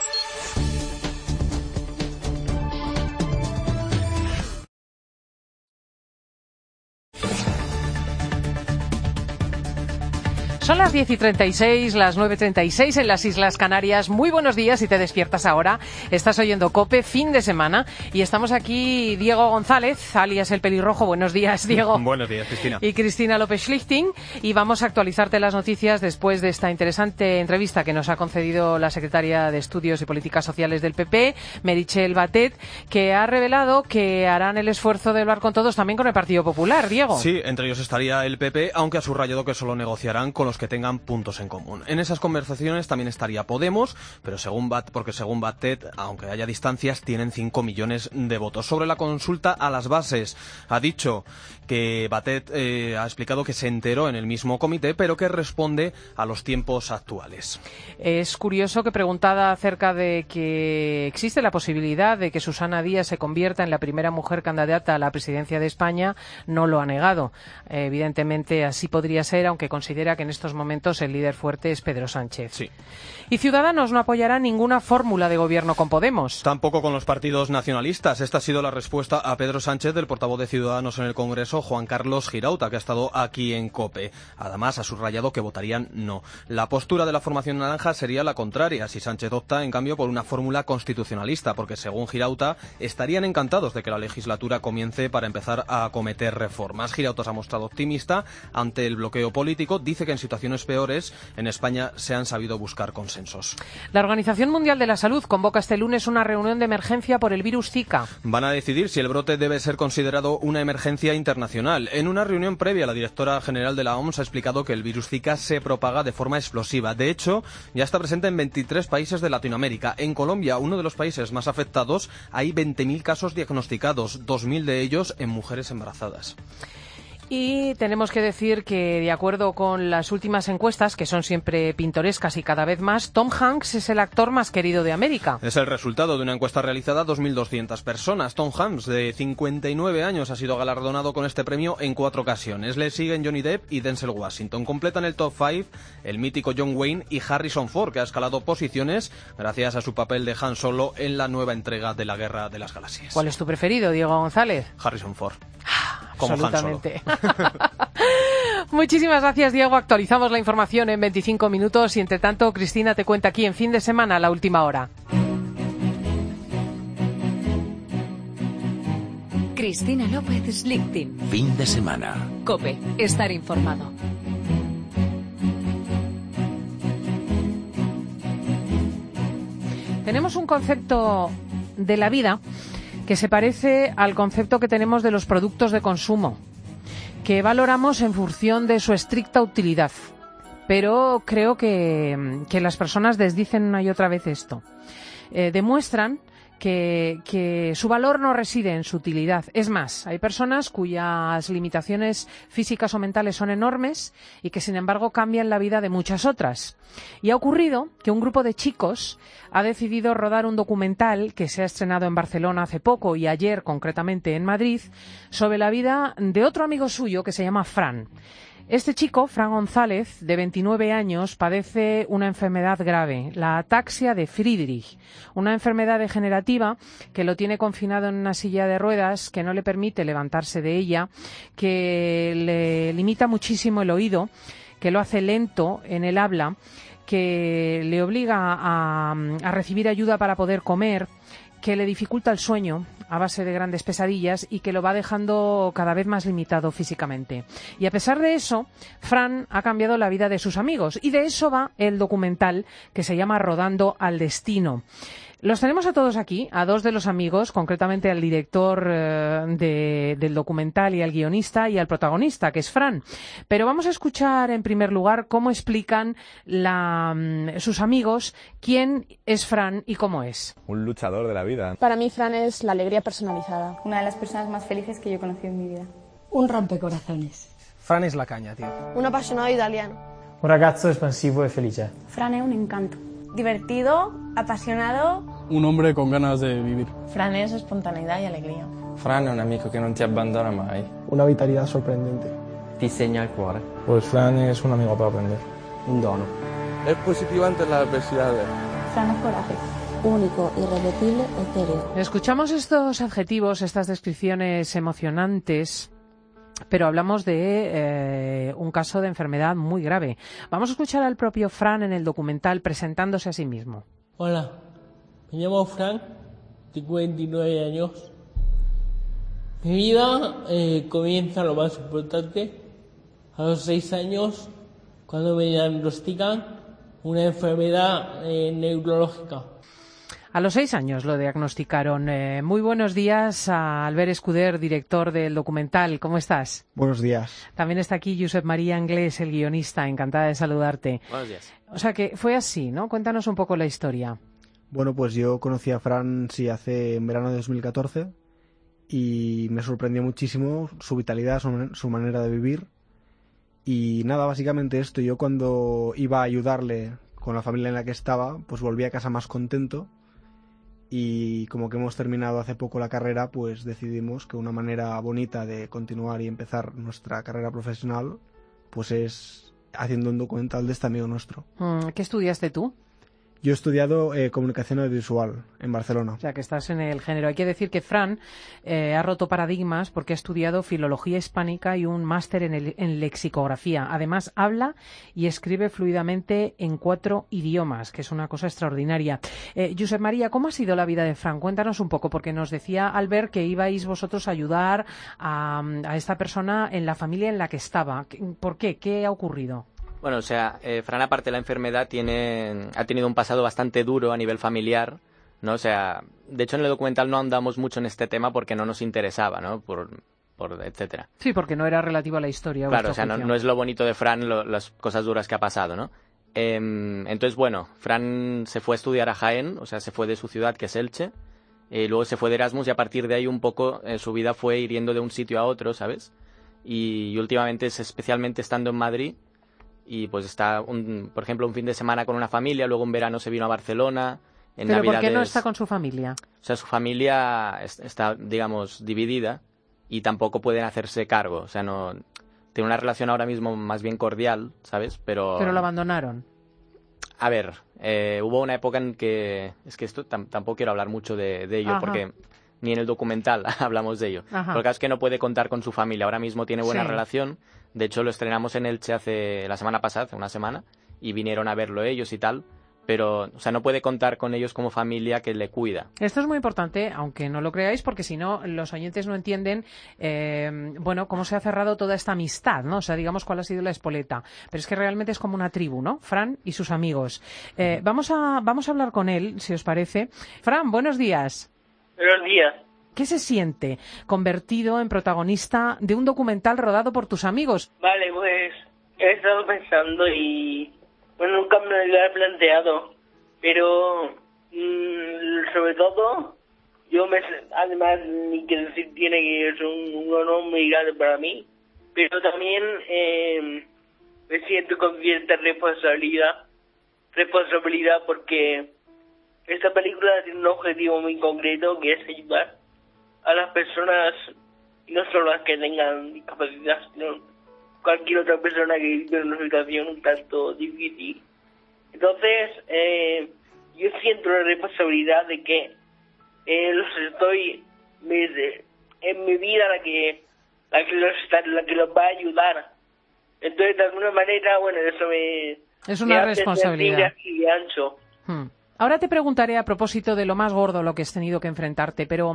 Speaker 4: Son las diez y treinta y seis, las nueve y treinta y seis en las Islas Canarias. Muy buenos días si te despiertas ahora. Estás oyendo COPE, fin de semana. Y estamos aquí Diego González, alias El Pelirrojo. Buenos días, Diego.
Speaker 18: Buenos días, Cristina.
Speaker 4: Y Cristina López Schlichting. Y vamos a actualizarte las noticias después de esta interesante entrevista que nos ha concedido la secretaria de Estudios y Políticas Sociales del P P, Meritxell Batet, que ha revelado que harán el esfuerzo de hablar con todos, también con el Partido Popular. Diego.
Speaker 18: Sí, entre ellos estaría el P P, aunque ha subrayado que solo negociarán con los que tengan puntos en común. En esas conversaciones también estaría Podemos, pero según Bat, porque según Batet, aunque haya distancias, tienen cinco millones de votos. Sobre la consulta a las bases, ha dicho que Batet eh, ha explicado que se enteró en el mismo comité, pero que responde a los tiempos actuales.
Speaker 4: Es curioso que, preguntada acerca de que existe la posibilidad de que Susana Díaz se convierta en la primera mujer candidata a la presidencia de España, no lo ha negado. Eh, evidentemente así podría ser, aunque considera que en estos momentos el líder fuerte es Pedro Sánchez.
Speaker 18: Sí.
Speaker 4: Y Ciudadanos no apoyará ninguna fórmula de gobierno con Podemos.
Speaker 18: Tampoco con los partidos nacionalistas. Esta ha sido la respuesta a Pedro Sánchez del portavoz de Ciudadanos en el Congreso, Juan Carlos Girauta, que ha estado aquí en COPE. Además, ha subrayado que votarían no. La postura de la formación naranja sería la contraria, si Sánchez opta, en cambio, por una fórmula constitucionalista, porque según Girauta, estarían encantados de que la legislatura comience para empezar a acometer reformas. Girauta se ha mostrado optimista ante el bloqueo político. Dice que en situaciones peores, en España se han sabido buscar consensos.
Speaker 4: La Organización Mundial de la Salud convoca este lunes una reunión de emergencia por el virus Zika.
Speaker 18: Van a decidir si el brote debe ser considerado una emergencia internacional. En una reunión previa, la directora general de la O M S ha explicado que el virus Zika se propaga de forma explosiva. De hecho, ya está presente en veintitrés países de Latinoamérica. En Colombia, uno de los países más afectados, hay veinte mil casos diagnosticados, dos mil de ellos en mujeres embarazadas.
Speaker 4: Y tenemos que decir que, de acuerdo con las últimas encuestas, que son siempre pintorescas y cada vez más, Tom Hanks es el actor más querido de América.
Speaker 18: Es el resultado de una encuesta realizada a dos mil doscientas personas. Tom Hanks, de cincuenta y nueve años, ha sido galardonado con este premio en cuatro ocasiones. Le siguen Johnny Depp y Denzel Washington. Completan el top cinco el mítico John Wayne y Harrison Ford, que ha escalado posiciones gracias a su papel de Han Solo en la nueva entrega de la Guerra de las Galaxias.
Speaker 4: ¿Cuál es tu preferido, Diego González?
Speaker 18: Harrison Ford.
Speaker 4: Como absolutamente. Muchísimas gracias, Diego. Actualizamos la información en veinticinco minutos y, entre tanto, Cristina te cuenta aquí en Fin de Semana, la última hora.
Speaker 1: Cristina López Schlichting.
Speaker 3: Fin de semana.
Speaker 1: COPE. Estar informado.
Speaker 4: Tenemos un concepto de la vida que se parece al concepto que tenemos de los productos de consumo, que valoramos en función de su estricta utilidad. Pero creo que, que las personas desdicen una y otra vez esto. Eh, demuestran que, que su valor no reside en su utilidad. Es más, hay personas cuyas limitaciones físicas o mentales son enormes y que sin embargo cambian la vida de muchas otras. Y ha ocurrido que un grupo de chicos ha decidido rodar un documental que se ha estrenado en Barcelona hace poco y ayer concretamente en Madrid sobre la vida de otro amigo suyo que se llama Fran. Este chico, Fran González, de veintinueve años, padece una enfermedad grave, la ataxia de Friedrich, una enfermedad degenerativa que lo tiene confinado en una silla de ruedas que no le permite levantarse de ella, que le limita muchísimo el oído, que lo hace lento en el habla, que le obliga a, a recibir ayuda para poder comer, que le dificulta el sueño a base de grandes pesadillas y que lo va dejando cada vez más limitado físicamente. Y a pesar de eso, Fran ha cambiado la vida de sus amigos y de eso va el documental que se llama Rodando al Destino. Los tenemos a todos aquí, a dos de los amigos, concretamente al director eh, de, del documental y al guionista y al protagonista, que es Fran. Pero vamos a escuchar en primer lugar cómo explican la, sus amigos quién es Fran y cómo es.
Speaker 19: Un luchador de la vida.
Speaker 20: Para mí Fran es la alegría personalizada.
Speaker 21: Una de las personas más felices que yo he conocido en mi vida.
Speaker 22: Un rompecorazones.
Speaker 18: Fran es la caña, tío.
Speaker 20: Un apasionado italiano.
Speaker 23: Un ragazzo espansivo e felice.
Speaker 21: Fran es un encanto. Divertido, apasionado.
Speaker 24: Un hombre con ganas de vivir.
Speaker 21: Fran es espontaneidad y alegría.
Speaker 25: Fran è un amico che non ti abbandona mai.
Speaker 23: Una vitalidad sorprendente.
Speaker 25: Ti segna il cuore.
Speaker 23: Pues Fran es un amigo para aprender.
Speaker 25: Un dono.
Speaker 26: Es positivo ante las adversidades.
Speaker 21: Fran es coraje.
Speaker 22: Único, irrepetible, etéreo.
Speaker 4: Escuchamos estos adjetivos, estas descripciones emocionantes, pero hablamos de eh, un caso de enfermedad muy grave. Vamos a escuchar al propio Fran en el documental presentándose a sí mismo.
Speaker 27: Hola, me llamo Fran, tengo veintinueve años. Mi vida eh, comienza lo más importante a los seis años cuando me diagnostican una enfermedad eh, neurológica.
Speaker 4: A los seis años lo diagnosticaron. Eh, muy buenos días a Albert Escuder, director del documental. ¿Cómo estás?
Speaker 28: Buenos días.
Speaker 4: También está aquí Josep María Anglés, el guionista. Encantada de saludarte.
Speaker 29: Buenos días.
Speaker 4: O sea que fue así, ¿no? Cuéntanos un poco la historia.
Speaker 28: Bueno, pues yo conocí a Fran, sí, hace en verano de dos mil catorce y me sorprendió muchísimo su vitalidad, su, su manera de vivir. Y nada, básicamente esto. Yo cuando iba a ayudarle con la familia en la que estaba, pues volví a casa más contento. Y como que hemos terminado hace poco la carrera, pues decidimos que una manera bonita de continuar y empezar nuestra carrera profesional pues es haciendo un documental de este amigo nuestro.
Speaker 4: ¿Qué estudiaste tú?
Speaker 28: Yo he estudiado eh, comunicación audiovisual en Barcelona.
Speaker 4: O sea, que estás en el género. Hay que decir que Fran eh, ha roto paradigmas porque ha estudiado filología hispánica y un máster en, el, en lexicografía. Además, habla y escribe fluidamente en cuatro idiomas, que es una cosa extraordinaria. Eh, Josep María, ¿cómo ha sido la vida de Fran? Cuéntanos un poco, porque nos decía Albert que ibais vosotros a ayudar a, a esta persona en la familia en la que estaba. ¿Por qué? ¿Qué ha ocurrido?
Speaker 29: Bueno, o sea, eh, Fran, aparte de la enfermedad, tiene, ha tenido un pasado bastante duro a nivel familiar, ¿no? O sea, de hecho en el documental no andamos mucho en este tema porque no nos interesaba, ¿no? Por, por etcétera.
Speaker 4: Sí, porque no era relativo a la historia.
Speaker 29: Claro, o sea, no, no es lo bonito de Fran lo, las cosas duras que ha pasado, ¿no? Eh, entonces, bueno, Fran se fue a estudiar a Jaén, o sea, se fue de su ciudad, que es Elche, eh, luego se fue de Erasmus y a partir de ahí un poco eh, su vida fue ir yendo de un sitio a otro, ¿sabes? Y, y últimamente, es especialmente estando en Madrid, y pues está, un, por ejemplo, un fin de semana con una familia, luego en verano se vino a Barcelona. En
Speaker 4: ¿Pero
Speaker 29: Navidades,
Speaker 4: por qué no está con su familia?
Speaker 29: O sea, su familia es, está, digamos, dividida y tampoco pueden hacerse cargo. O sea, no tiene una relación ahora mismo más bien cordial, ¿sabes? Pero...
Speaker 4: Pero lo abandonaron.
Speaker 29: A ver, eh, hubo una época en que... Es que esto tam, tampoco quiero hablar mucho de, de ello, Ajá. porque ni en el documental hablamos de ello. Ajá. Porque es que no puede contar con su familia. Ahora mismo tiene buena sí. relación. De hecho, lo estrenamos en Elche hace la semana pasada, hace una semana, y vinieron a verlo ellos y tal. Pero, o sea, no puede contar con ellos como familia que le cuida.
Speaker 4: Esto es muy importante, aunque no lo creáis, porque si no, los oyentes no entienden, eh, bueno, cómo se ha cerrado toda esta amistad, ¿no? O sea, digamos cuál ha sido la espoleta. Pero es que realmente es como una tribu, ¿no? Fran y sus amigos. Eh, vamos a, vamos a hablar con él, si os parece. Fran, buenos días.
Speaker 30: Buenos días.
Speaker 4: ¿Qué se siente convertido en protagonista de un documental rodado por tus amigos?
Speaker 30: Vale, pues he estado pensando y... Bueno, nunca me lo había planteado, pero mmm, sobre todo yo me, además, ni que decir tiene que es un, un honor muy grande para mí, pero también eh, me siento con cierta responsabilidad, responsabilidad porque esta película tiene un objetivo muy concreto, que es ayudar a las personas, y no solo las que tengan discapacidad, sino cualquier otra persona que vive en una situación un tanto difícil. Entonces, eh, yo siento la responsabilidad de que eh, los estoy, me, de, en mi vida la que, la que los está, la que los va a ayudar. Entonces, de alguna manera, bueno, eso me...
Speaker 4: Es una
Speaker 30: me
Speaker 4: responsabilidad.
Speaker 30: Hace sentir así de ancho.
Speaker 4: Hmm. Ahora te preguntaré a propósito de lo más gordo lo que has tenido que enfrentarte, pero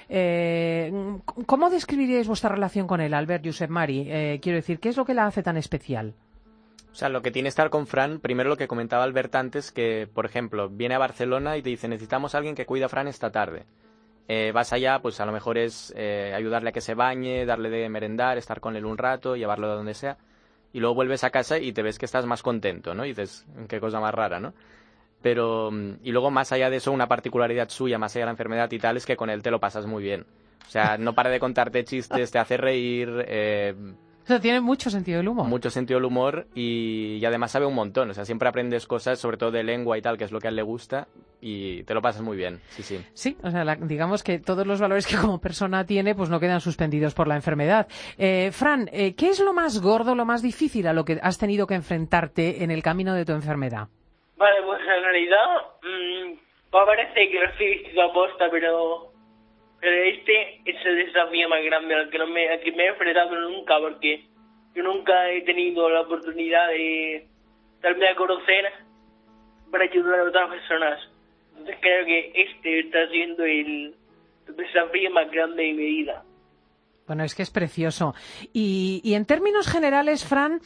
Speaker 4: eh, ¿cómo describiríais vuestra relación con él, Albert Josep Mari? Eh, quiero decir, ¿qué es lo que la hace tan especial?
Speaker 29: O sea, lo que tiene estar con Fran, primero lo que comentaba Albert antes, que, por ejemplo, viene a Barcelona y te dice, necesitamos a alguien que cuide a Fran esta tarde. Eh, vas allá, pues a lo mejor es eh, ayudarle a que se bañe, darle de merendar, estar con él un rato, llevarlo a donde sea, y luego vuelves a casa y te ves que estás más contento, ¿no? Y dices, qué cosa más rara, ¿no? Pero, y luego más allá de eso, una particularidad suya, más allá de la enfermedad y tal, es que con él te lo pasas muy bien. O sea, no para de contarte chistes, te hace reír... Eh,
Speaker 4: O sea, tiene mucho sentido del humor.
Speaker 29: Mucho sentido del humor y, y además sabe un montón. O sea, siempre aprendes cosas, sobre todo de lengua y tal, que es lo que a él le gusta, y te lo pasas muy bien, sí, sí.
Speaker 4: Sí, o sea, la, digamos que todos los valores que como persona tiene, pues no quedan suspendidos por la enfermedad. Eh, Fran, eh, ¿qué es lo más gordo, lo más difícil a lo que has tenido que enfrentarte en el camino de tu enfermedad?
Speaker 30: Vale, pues en realidad, mmm, parece que lo estoy visto a posta, pero... Pero este es el desafío más grande al que, no me, al que me he enfrentado nunca, porque yo nunca he tenido la oportunidad de darme a conocer para ayudar a otras personas. Entonces creo que este está siendo el, el desafío más grande de mi vida.
Speaker 4: Bueno, es que es precioso. Y, y en términos generales, Fran,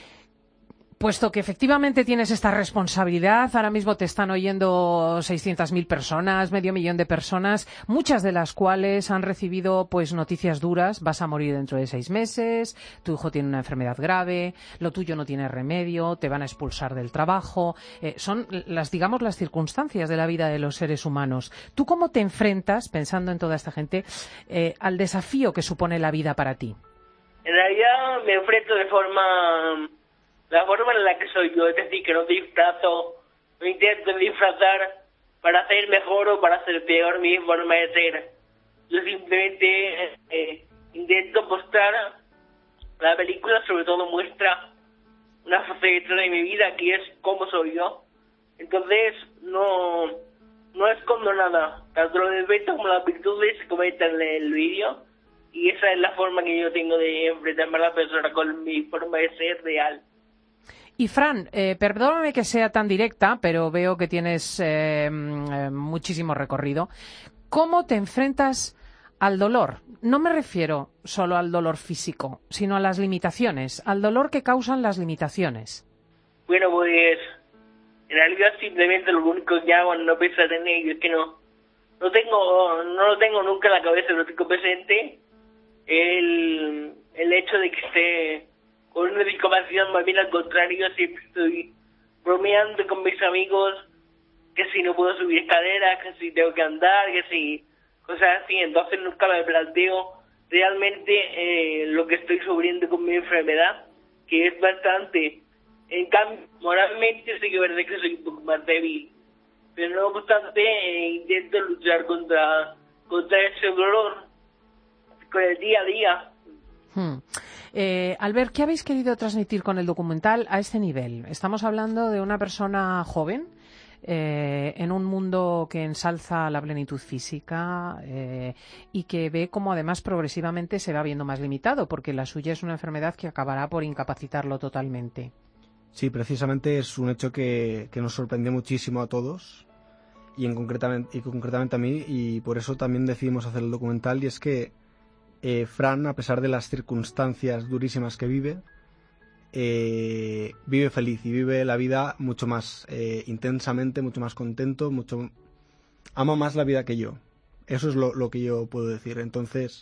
Speaker 4: puesto que efectivamente tienes esta responsabilidad, ahora mismo te están oyendo seiscientas mil personas, medio millón de personas, muchas de las cuales han recibido pues noticias duras, vas a morir dentro de seis meses, tu hijo tiene una enfermedad grave, lo tuyo no tiene remedio, te van a expulsar del trabajo, eh, son las, digamos, las circunstancias de la vida de los seres humanos. ¿Tú cómo te enfrentas, pensando en toda esta gente, eh, al desafío que supone la vida para ti?
Speaker 30: En realidad me enfrento de forma... La forma en la que soy yo, es decir, que no disfrazo, no intento disfrazar para hacer mejor o para hacer peor mi forma de ser. Yo simplemente eh, intento mostrar, la película sobre todo muestra una faceta de mi vida que es cómo soy yo. Entonces no, no escondo nada, tanto los defectos como las virtudes se comentan en el vídeo y esa es la forma que yo tengo de enfrentarme a la persona con mi forma de ser real.
Speaker 4: Y Fran, eh, perdóname que sea tan directa, pero veo que tienes eh, eh, muchísimo recorrido. ¿Cómo te enfrentas al dolor? No me refiero solo al dolor físico, sino a las limitaciones, al dolor que causan las limitaciones.
Speaker 30: Bueno, pues en realidad simplemente lo único que hago es no pensar en ello, es que no, no tengo, no lo tengo nunca en la cabeza, lo tengo presente, el, el hecho de que esté con una discapacidad, más bien al contrario, siempre estoy bromeando con mis amigos que si no puedo subir escaleras, que si tengo que andar, que si cosas así. Entonces nunca me planteo realmente eh, lo que estoy sufriendo con mi enfermedad, que es bastante. En cambio, moralmente sí que es verdad que soy un poco más débil, pero no obstante eh, intento luchar contra, contra ese dolor con el día a día.
Speaker 4: Hmm. Eh, Albert, ¿qué habéis querido transmitir con el documental a este nivel? Estamos hablando de una persona joven eh, en un mundo que ensalza la plenitud física eh, y que ve cómo además progresivamente se va viendo más limitado, porque la suya es una enfermedad que acabará por incapacitarlo totalmente.
Speaker 28: Sí, precisamente es un hecho que, que nos sorprendió muchísimo a todos y, en concretamente, y concretamente a mí, y por eso también decidimos hacer el documental, y es que Eh, Fran, a pesar de las circunstancias durísimas que vive, eh, vive feliz y vive la vida mucho más eh, intensamente, mucho más contento, mucho ama más la vida que yo. Eso es lo, lo que yo puedo decir. Entonces,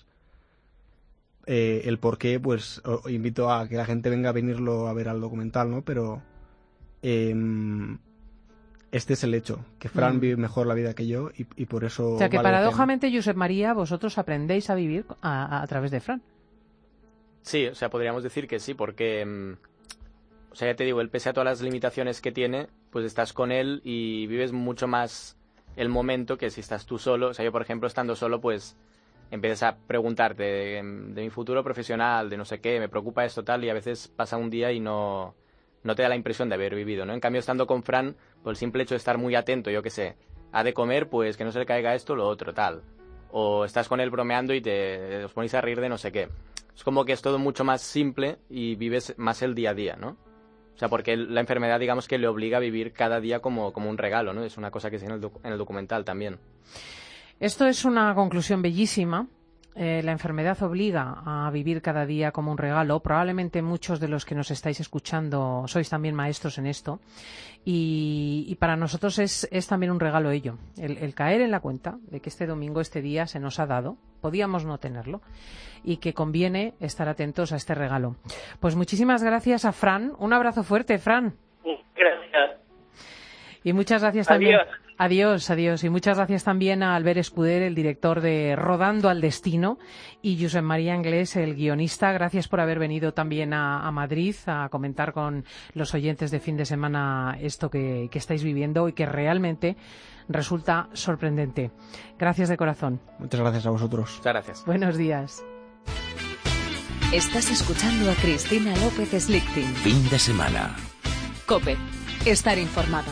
Speaker 28: eh, el por qué, pues os invito a que la gente venga a venirlo a ver al documental, ¿no? Pero eh, este es el hecho, que Fran mm. vive mejor la vida que yo y, y por eso...
Speaker 4: O sea, que
Speaker 28: vale
Speaker 4: paradójicamente, Josep María, vosotros aprendéis a vivir a, a, a través de Fran.
Speaker 29: Sí, o sea, podríamos decir que sí, porque... O sea, ya te digo, él pese a todas las limitaciones que tiene, pues estás con él y vives mucho más el momento que si estás tú solo. O sea, yo, por ejemplo, estando solo, pues empiezas a preguntarte de, de mi futuro profesional, de no sé qué, me preocupa esto, tal, y a veces pasa un día y no, no te da la impresión de haber vivido, ¿no? En cambio, estando con Fran, por el simple hecho de estar muy atento, yo qué sé, ha de comer, pues que no se le caiga esto, lo otro, tal. O estás con él bromeando y te os ponéis a reír de no sé qué. Es como que es todo mucho más simple y vives más el día a día, ¿no? O sea, porque la enfermedad, digamos que le obliga a vivir cada día como, como un regalo, ¿no? Es una cosa que se en el, docu- en el documental también.
Speaker 4: Esto es una conclusión bellísima. Eh, la enfermedad obliga a vivir cada día como un regalo. Probablemente muchos de los que nos estáis escuchando sois también maestros en esto. Y, y para nosotros es, es también un regalo ello. El, el caer en la cuenta de que este domingo, este día, se nos ha dado. Podíamos no tenerlo. Y que conviene estar atentos a este regalo. Pues muchísimas gracias a Fran. Un abrazo fuerte, Fran.
Speaker 30: Gracias.
Speaker 4: Y muchas gracias también. Adiós. Adiós, adiós. Y muchas gracias también a Albert Escuder, el director de Rodando al Destino, y Josep María Anglés, el guionista. Gracias por haber venido también a, a Madrid a comentar con los oyentes de fin de semana esto que, que estáis viviendo y que realmente resulta sorprendente. Gracias de corazón.
Speaker 28: Muchas gracias a vosotros.
Speaker 29: Muchas gracias.
Speaker 4: Buenos días.
Speaker 1: Estás escuchando a Cristina López Slichting.
Speaker 3: Fin de semana.
Speaker 1: COPE. Estar informado.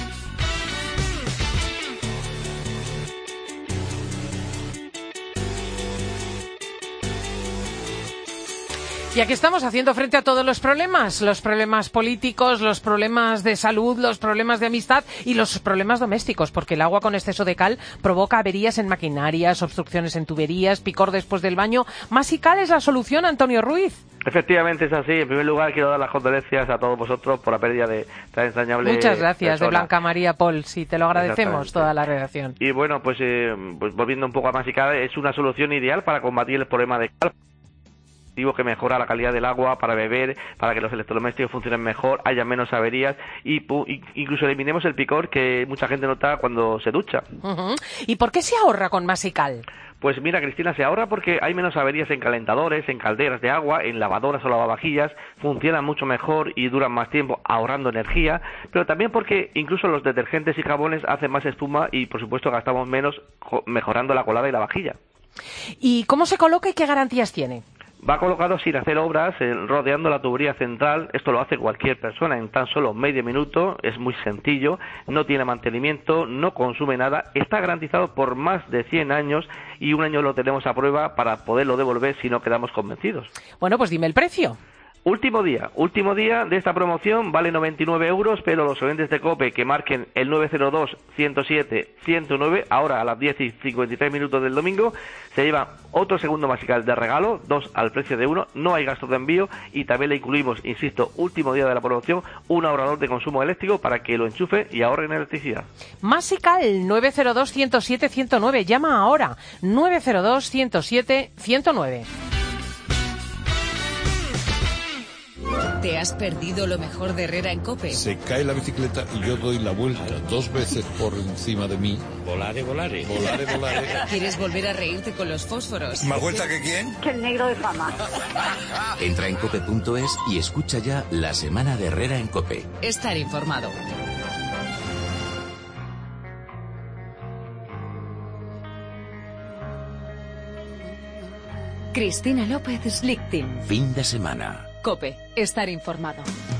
Speaker 4: Y aquí estamos haciendo frente a todos los problemas, los problemas políticos, los problemas de salud, los problemas de amistad y los problemas domésticos, porque el agua con exceso de cal provoca averías en maquinarias, obstrucciones en tuberías, picor después del baño. Masical es la solución, Antonio Ruiz.
Speaker 2: Efectivamente es así. En primer lugar, quiero dar las condolencias a todos vosotros por la pérdida de tan entrañable
Speaker 4: Muchas gracias,
Speaker 2: persona.
Speaker 4: de Blanca María Paul. Sí, te lo agradecemos, toda la redacción.
Speaker 2: Y bueno, pues, eh, pues volviendo un poco a Masical, es una solución ideal para combatir el problema de cal, que mejora la calidad del agua para beber, para que los electrodomésticos funcionen mejor, haya menos averías y pu- incluso eliminemos el picor que mucha gente nota cuando se ducha.
Speaker 4: Uh-huh. ¿Y por qué se ahorra con Masical?
Speaker 2: Pues mira, Cristina, se ahorra porque hay menos averías en calentadores, en calderas de agua, en lavadoras o lavavajillas, funcionan mucho mejor y duran más tiempo ahorrando energía, pero también porque incluso los detergentes y jabones hacen más espuma y por supuesto gastamos menos mejorando la colada y la vajilla.
Speaker 4: ¿Y cómo se coloca y qué garantías tiene?
Speaker 2: Va colocado sin hacer obras, eh, rodeando la tubería central. Esto lo hace cualquier persona en tan solo medio minuto. Es muy sencillo, no tiene mantenimiento, no consume nada. Está garantizado por más de cien años y un año lo tenemos a prueba para poderlo devolver si no quedamos convencidos.
Speaker 4: Bueno, pues dime el precio.
Speaker 2: Último día, último día de esta promoción, vale noventa y nueve euros, pero los oyentes de COPE que marquen el nueve cero dos, ciento siete, ciento nueve, ahora a las diez y cincuenta y tres minutos del domingo, se lleva otro segundo Masical de regalo, dos al precio de uno, no hay gasto de envío y también le incluimos, insisto, último día de la promoción, un ahorrador de consumo eléctrico para que lo enchufe y ahorre en electricidad.
Speaker 4: Masical nueve cero dos, ciento siete, ciento nueve, llama ahora, nueve cero dos, ciento siete, ciento nueve.
Speaker 1: ¿Te has perdido lo mejor de Herrera en COPE?
Speaker 14: Se cae la bicicleta y yo doy la vuelta dos veces por encima de mí.
Speaker 5: Volare, volare.
Speaker 14: Volare, volare.
Speaker 1: ¿Quieres volver a reírte con los fósforos?
Speaker 14: ¿Más vuelta que quién?
Speaker 6: Que el negro de fama.
Speaker 3: Entra en cope punto es y escucha ya la semana de Herrera en COPE.
Speaker 1: Estar informado. Cristina López Slichting.
Speaker 3: Fin de semana.
Speaker 1: COPE. Estar informado.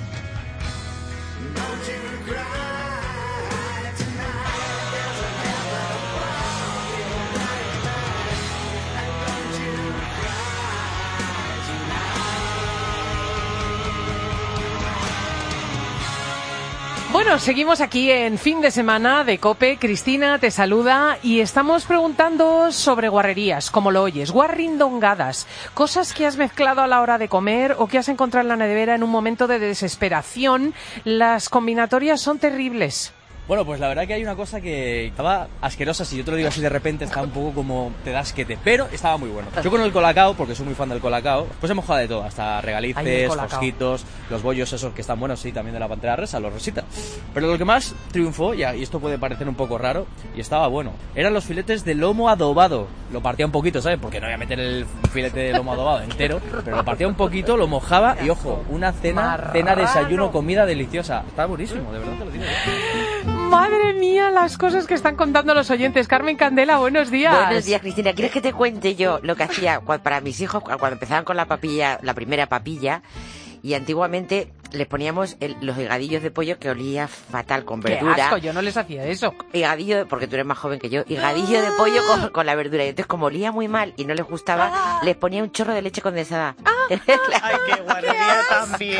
Speaker 4: Bueno, seguimos aquí en fin de semana de COPE. Cristina te saluda y estamos preguntando sobre guarrerías, como lo oyes, guarrindongadas, cosas que has mezclado a la hora de comer o que has encontrado en la nevera en un momento de desesperación. Las combinatorias son terribles.
Speaker 5: Bueno, pues la verdad que hay una cosa que estaba asquerosa, si yo te lo digo así de repente, estaba un poco como te das quete, pero estaba muy bueno. Yo con el colacao, porque soy muy fan del colacao, pues hemos jugado de todo, hasta regalices, fosquitos, los bollos esos que están buenos, sí, también de la Pantera Resa, los Rosita. Pero lo que más triunfó, y esto puede parecer un poco raro, y estaba bueno, eran los filetes de lomo adobado. Lo partía un poquito, ¿sabes? Porque no voy a meter el filete de lomo adobado entero, pero lo partía un poquito, lo mojaba y, ojo, una cena, cena, desayuno, comida deliciosa. Está buenísimo, de verdad te lo digo.
Speaker 4: Madre mía, las cosas que están contando los oyentes. Carmen Candela, buenos días.
Speaker 6: Buenos días, Cristina. ¿Quieres que te cuente yo lo que hacía para mis hijos cuando empezaban con la papilla, la primera papilla? Y antiguamente les poníamos el, los higadillos de pollo que olía fatal con verdura.
Speaker 4: ¡Qué asco! Yo no les hacía eso.
Speaker 6: Higadillo, de, porque tú eres más joven que yo, higadillo de pollo con, con la verdura. Y entonces, como olía muy mal y no les gustaba, ah. les ponía un chorro de leche condensada.
Speaker 4: Ah.
Speaker 7: ¡Ay, qué guardia también!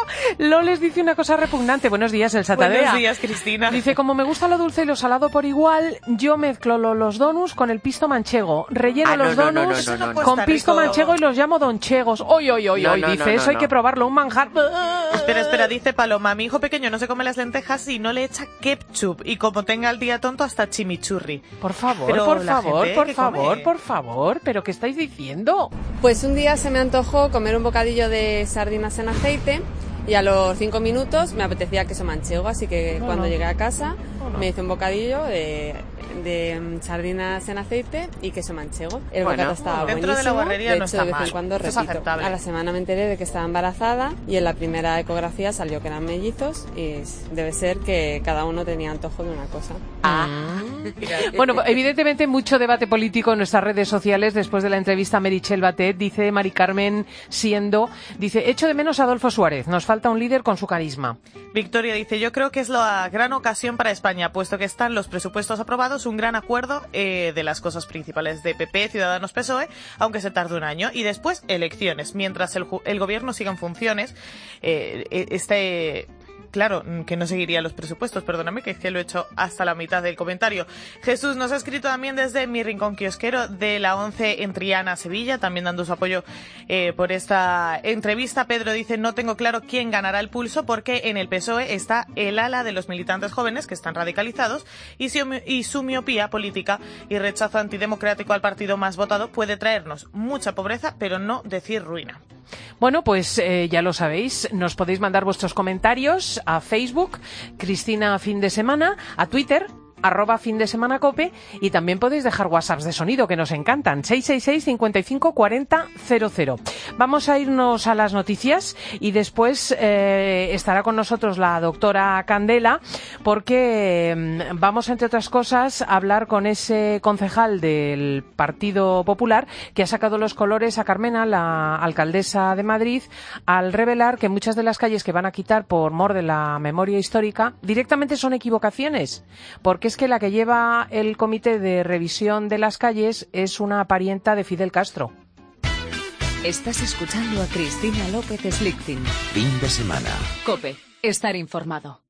Speaker 4: Loles dice una cosa repugnante. Buenos días, Elsa Tadea.
Speaker 7: Buenos días, Cristina.
Speaker 4: Dice, como me gusta lo dulce y lo salado por igual, yo mezclo lo, los donuts con el pisto manchego. Relleno ah, no, los
Speaker 6: no,
Speaker 4: donuts
Speaker 6: no, no, no, no,
Speaker 4: con pisto
Speaker 7: rico.
Speaker 4: manchego y los llamo donchegos. Hoy, hoy, hoy,
Speaker 6: no,
Speaker 4: hoy.
Speaker 6: No,
Speaker 4: dice,
Speaker 6: no, no,
Speaker 4: eso hay
Speaker 6: no.
Speaker 4: que probarlo, un manjar.
Speaker 7: Espera, espera, dice Paloma, mi hijo pequeño no se come las lentejas y no le echa ketchup. Y como tenga el día tonto, hasta chimichurri.
Speaker 4: Por favor,
Speaker 7: Pero
Speaker 4: por favor,
Speaker 7: gente,
Speaker 4: por favor, come? por favor. ¿Pero qué estáis diciendo?
Speaker 8: Pues un día se me antojó comer un bocadillo de sardinas en aceite y a los cinco minutos me apetecía queso manchego, así que no, cuando no. llegué a casa no, no. me hice un bocadillo de, de sardinas en aceite y queso manchego. El bueno, bocata estaba
Speaker 7: dentro
Speaker 8: buenísimo.
Speaker 7: de la guarrería
Speaker 8: de
Speaker 7: no
Speaker 8: hecho,
Speaker 7: está
Speaker 8: de vez
Speaker 7: mal.
Speaker 8: en cuando
Speaker 7: Esto
Speaker 8: repito.
Speaker 7: es aceptable.
Speaker 8: A la semana me enteré de que estaba embarazada y en la primera ecografía salió que eran mellizos y debe ser que cada uno tenía antojo de una cosa.
Speaker 6: Ah.
Speaker 4: Bueno, evidentemente mucho debate político en nuestras redes sociales después de la entrevista a Meritxell Batet. Dice Mari Carmen Siendo, dice, echo de menos a Adolfo Suárez, nos falta un líder con su carisma.
Speaker 7: Victoria dice, yo creo que es la gran ocasión para España, puesto que están los presupuestos aprobados, un gran acuerdo eh, de las cosas principales de P P, Ciudadanos, P S O E, aunque se tarde un año, y después elecciones, mientras el, el gobierno siga en funciones, eh, este... Claro, que no seguiría los presupuestos, perdóname, que es que lo he hecho hasta la mitad del comentario. Jesús nos ha escrito también desde mi rincón kiosquero de la once en Triana, Sevilla, también dando su apoyo eh, por esta entrevista. Pedro dice, no tengo claro quién ganará el pulso porque en el P S O E está el ala de los militantes jóvenes que están radicalizados y su, y su miopía política y rechazo antidemocrático al partido más votado puede traernos mucha pobreza, pero no decir ruina.
Speaker 4: Bueno, pues eh, ya lo sabéis, nos podéis mandar vuestros comentarios a Facebook, Cristina Fin de Semana, a Twitter, arroba fin de semana cope, y también podéis dejar WhatsApps de sonido que nos encantan, seis seis seis, cincuenta y cinco, cuarenta, cero cero. Vamos a irnos a las noticias y después eh, estará con nosotros la doctora Candela porque eh, vamos, entre otras cosas, a hablar con ese concejal del Partido Popular que ha sacado los colores a Carmena, la alcaldesa de Madrid, al revelar que muchas de las calles que van a quitar por mor de la memoria histórica directamente son equivocaciones, porque es que la que lleva el comité de revisión de las calles es una parienta de Fidel Castro.
Speaker 1: Estás escuchando a Cristina López Slichting.
Speaker 3: Fin de semana.
Speaker 1: COPE. Estar informado.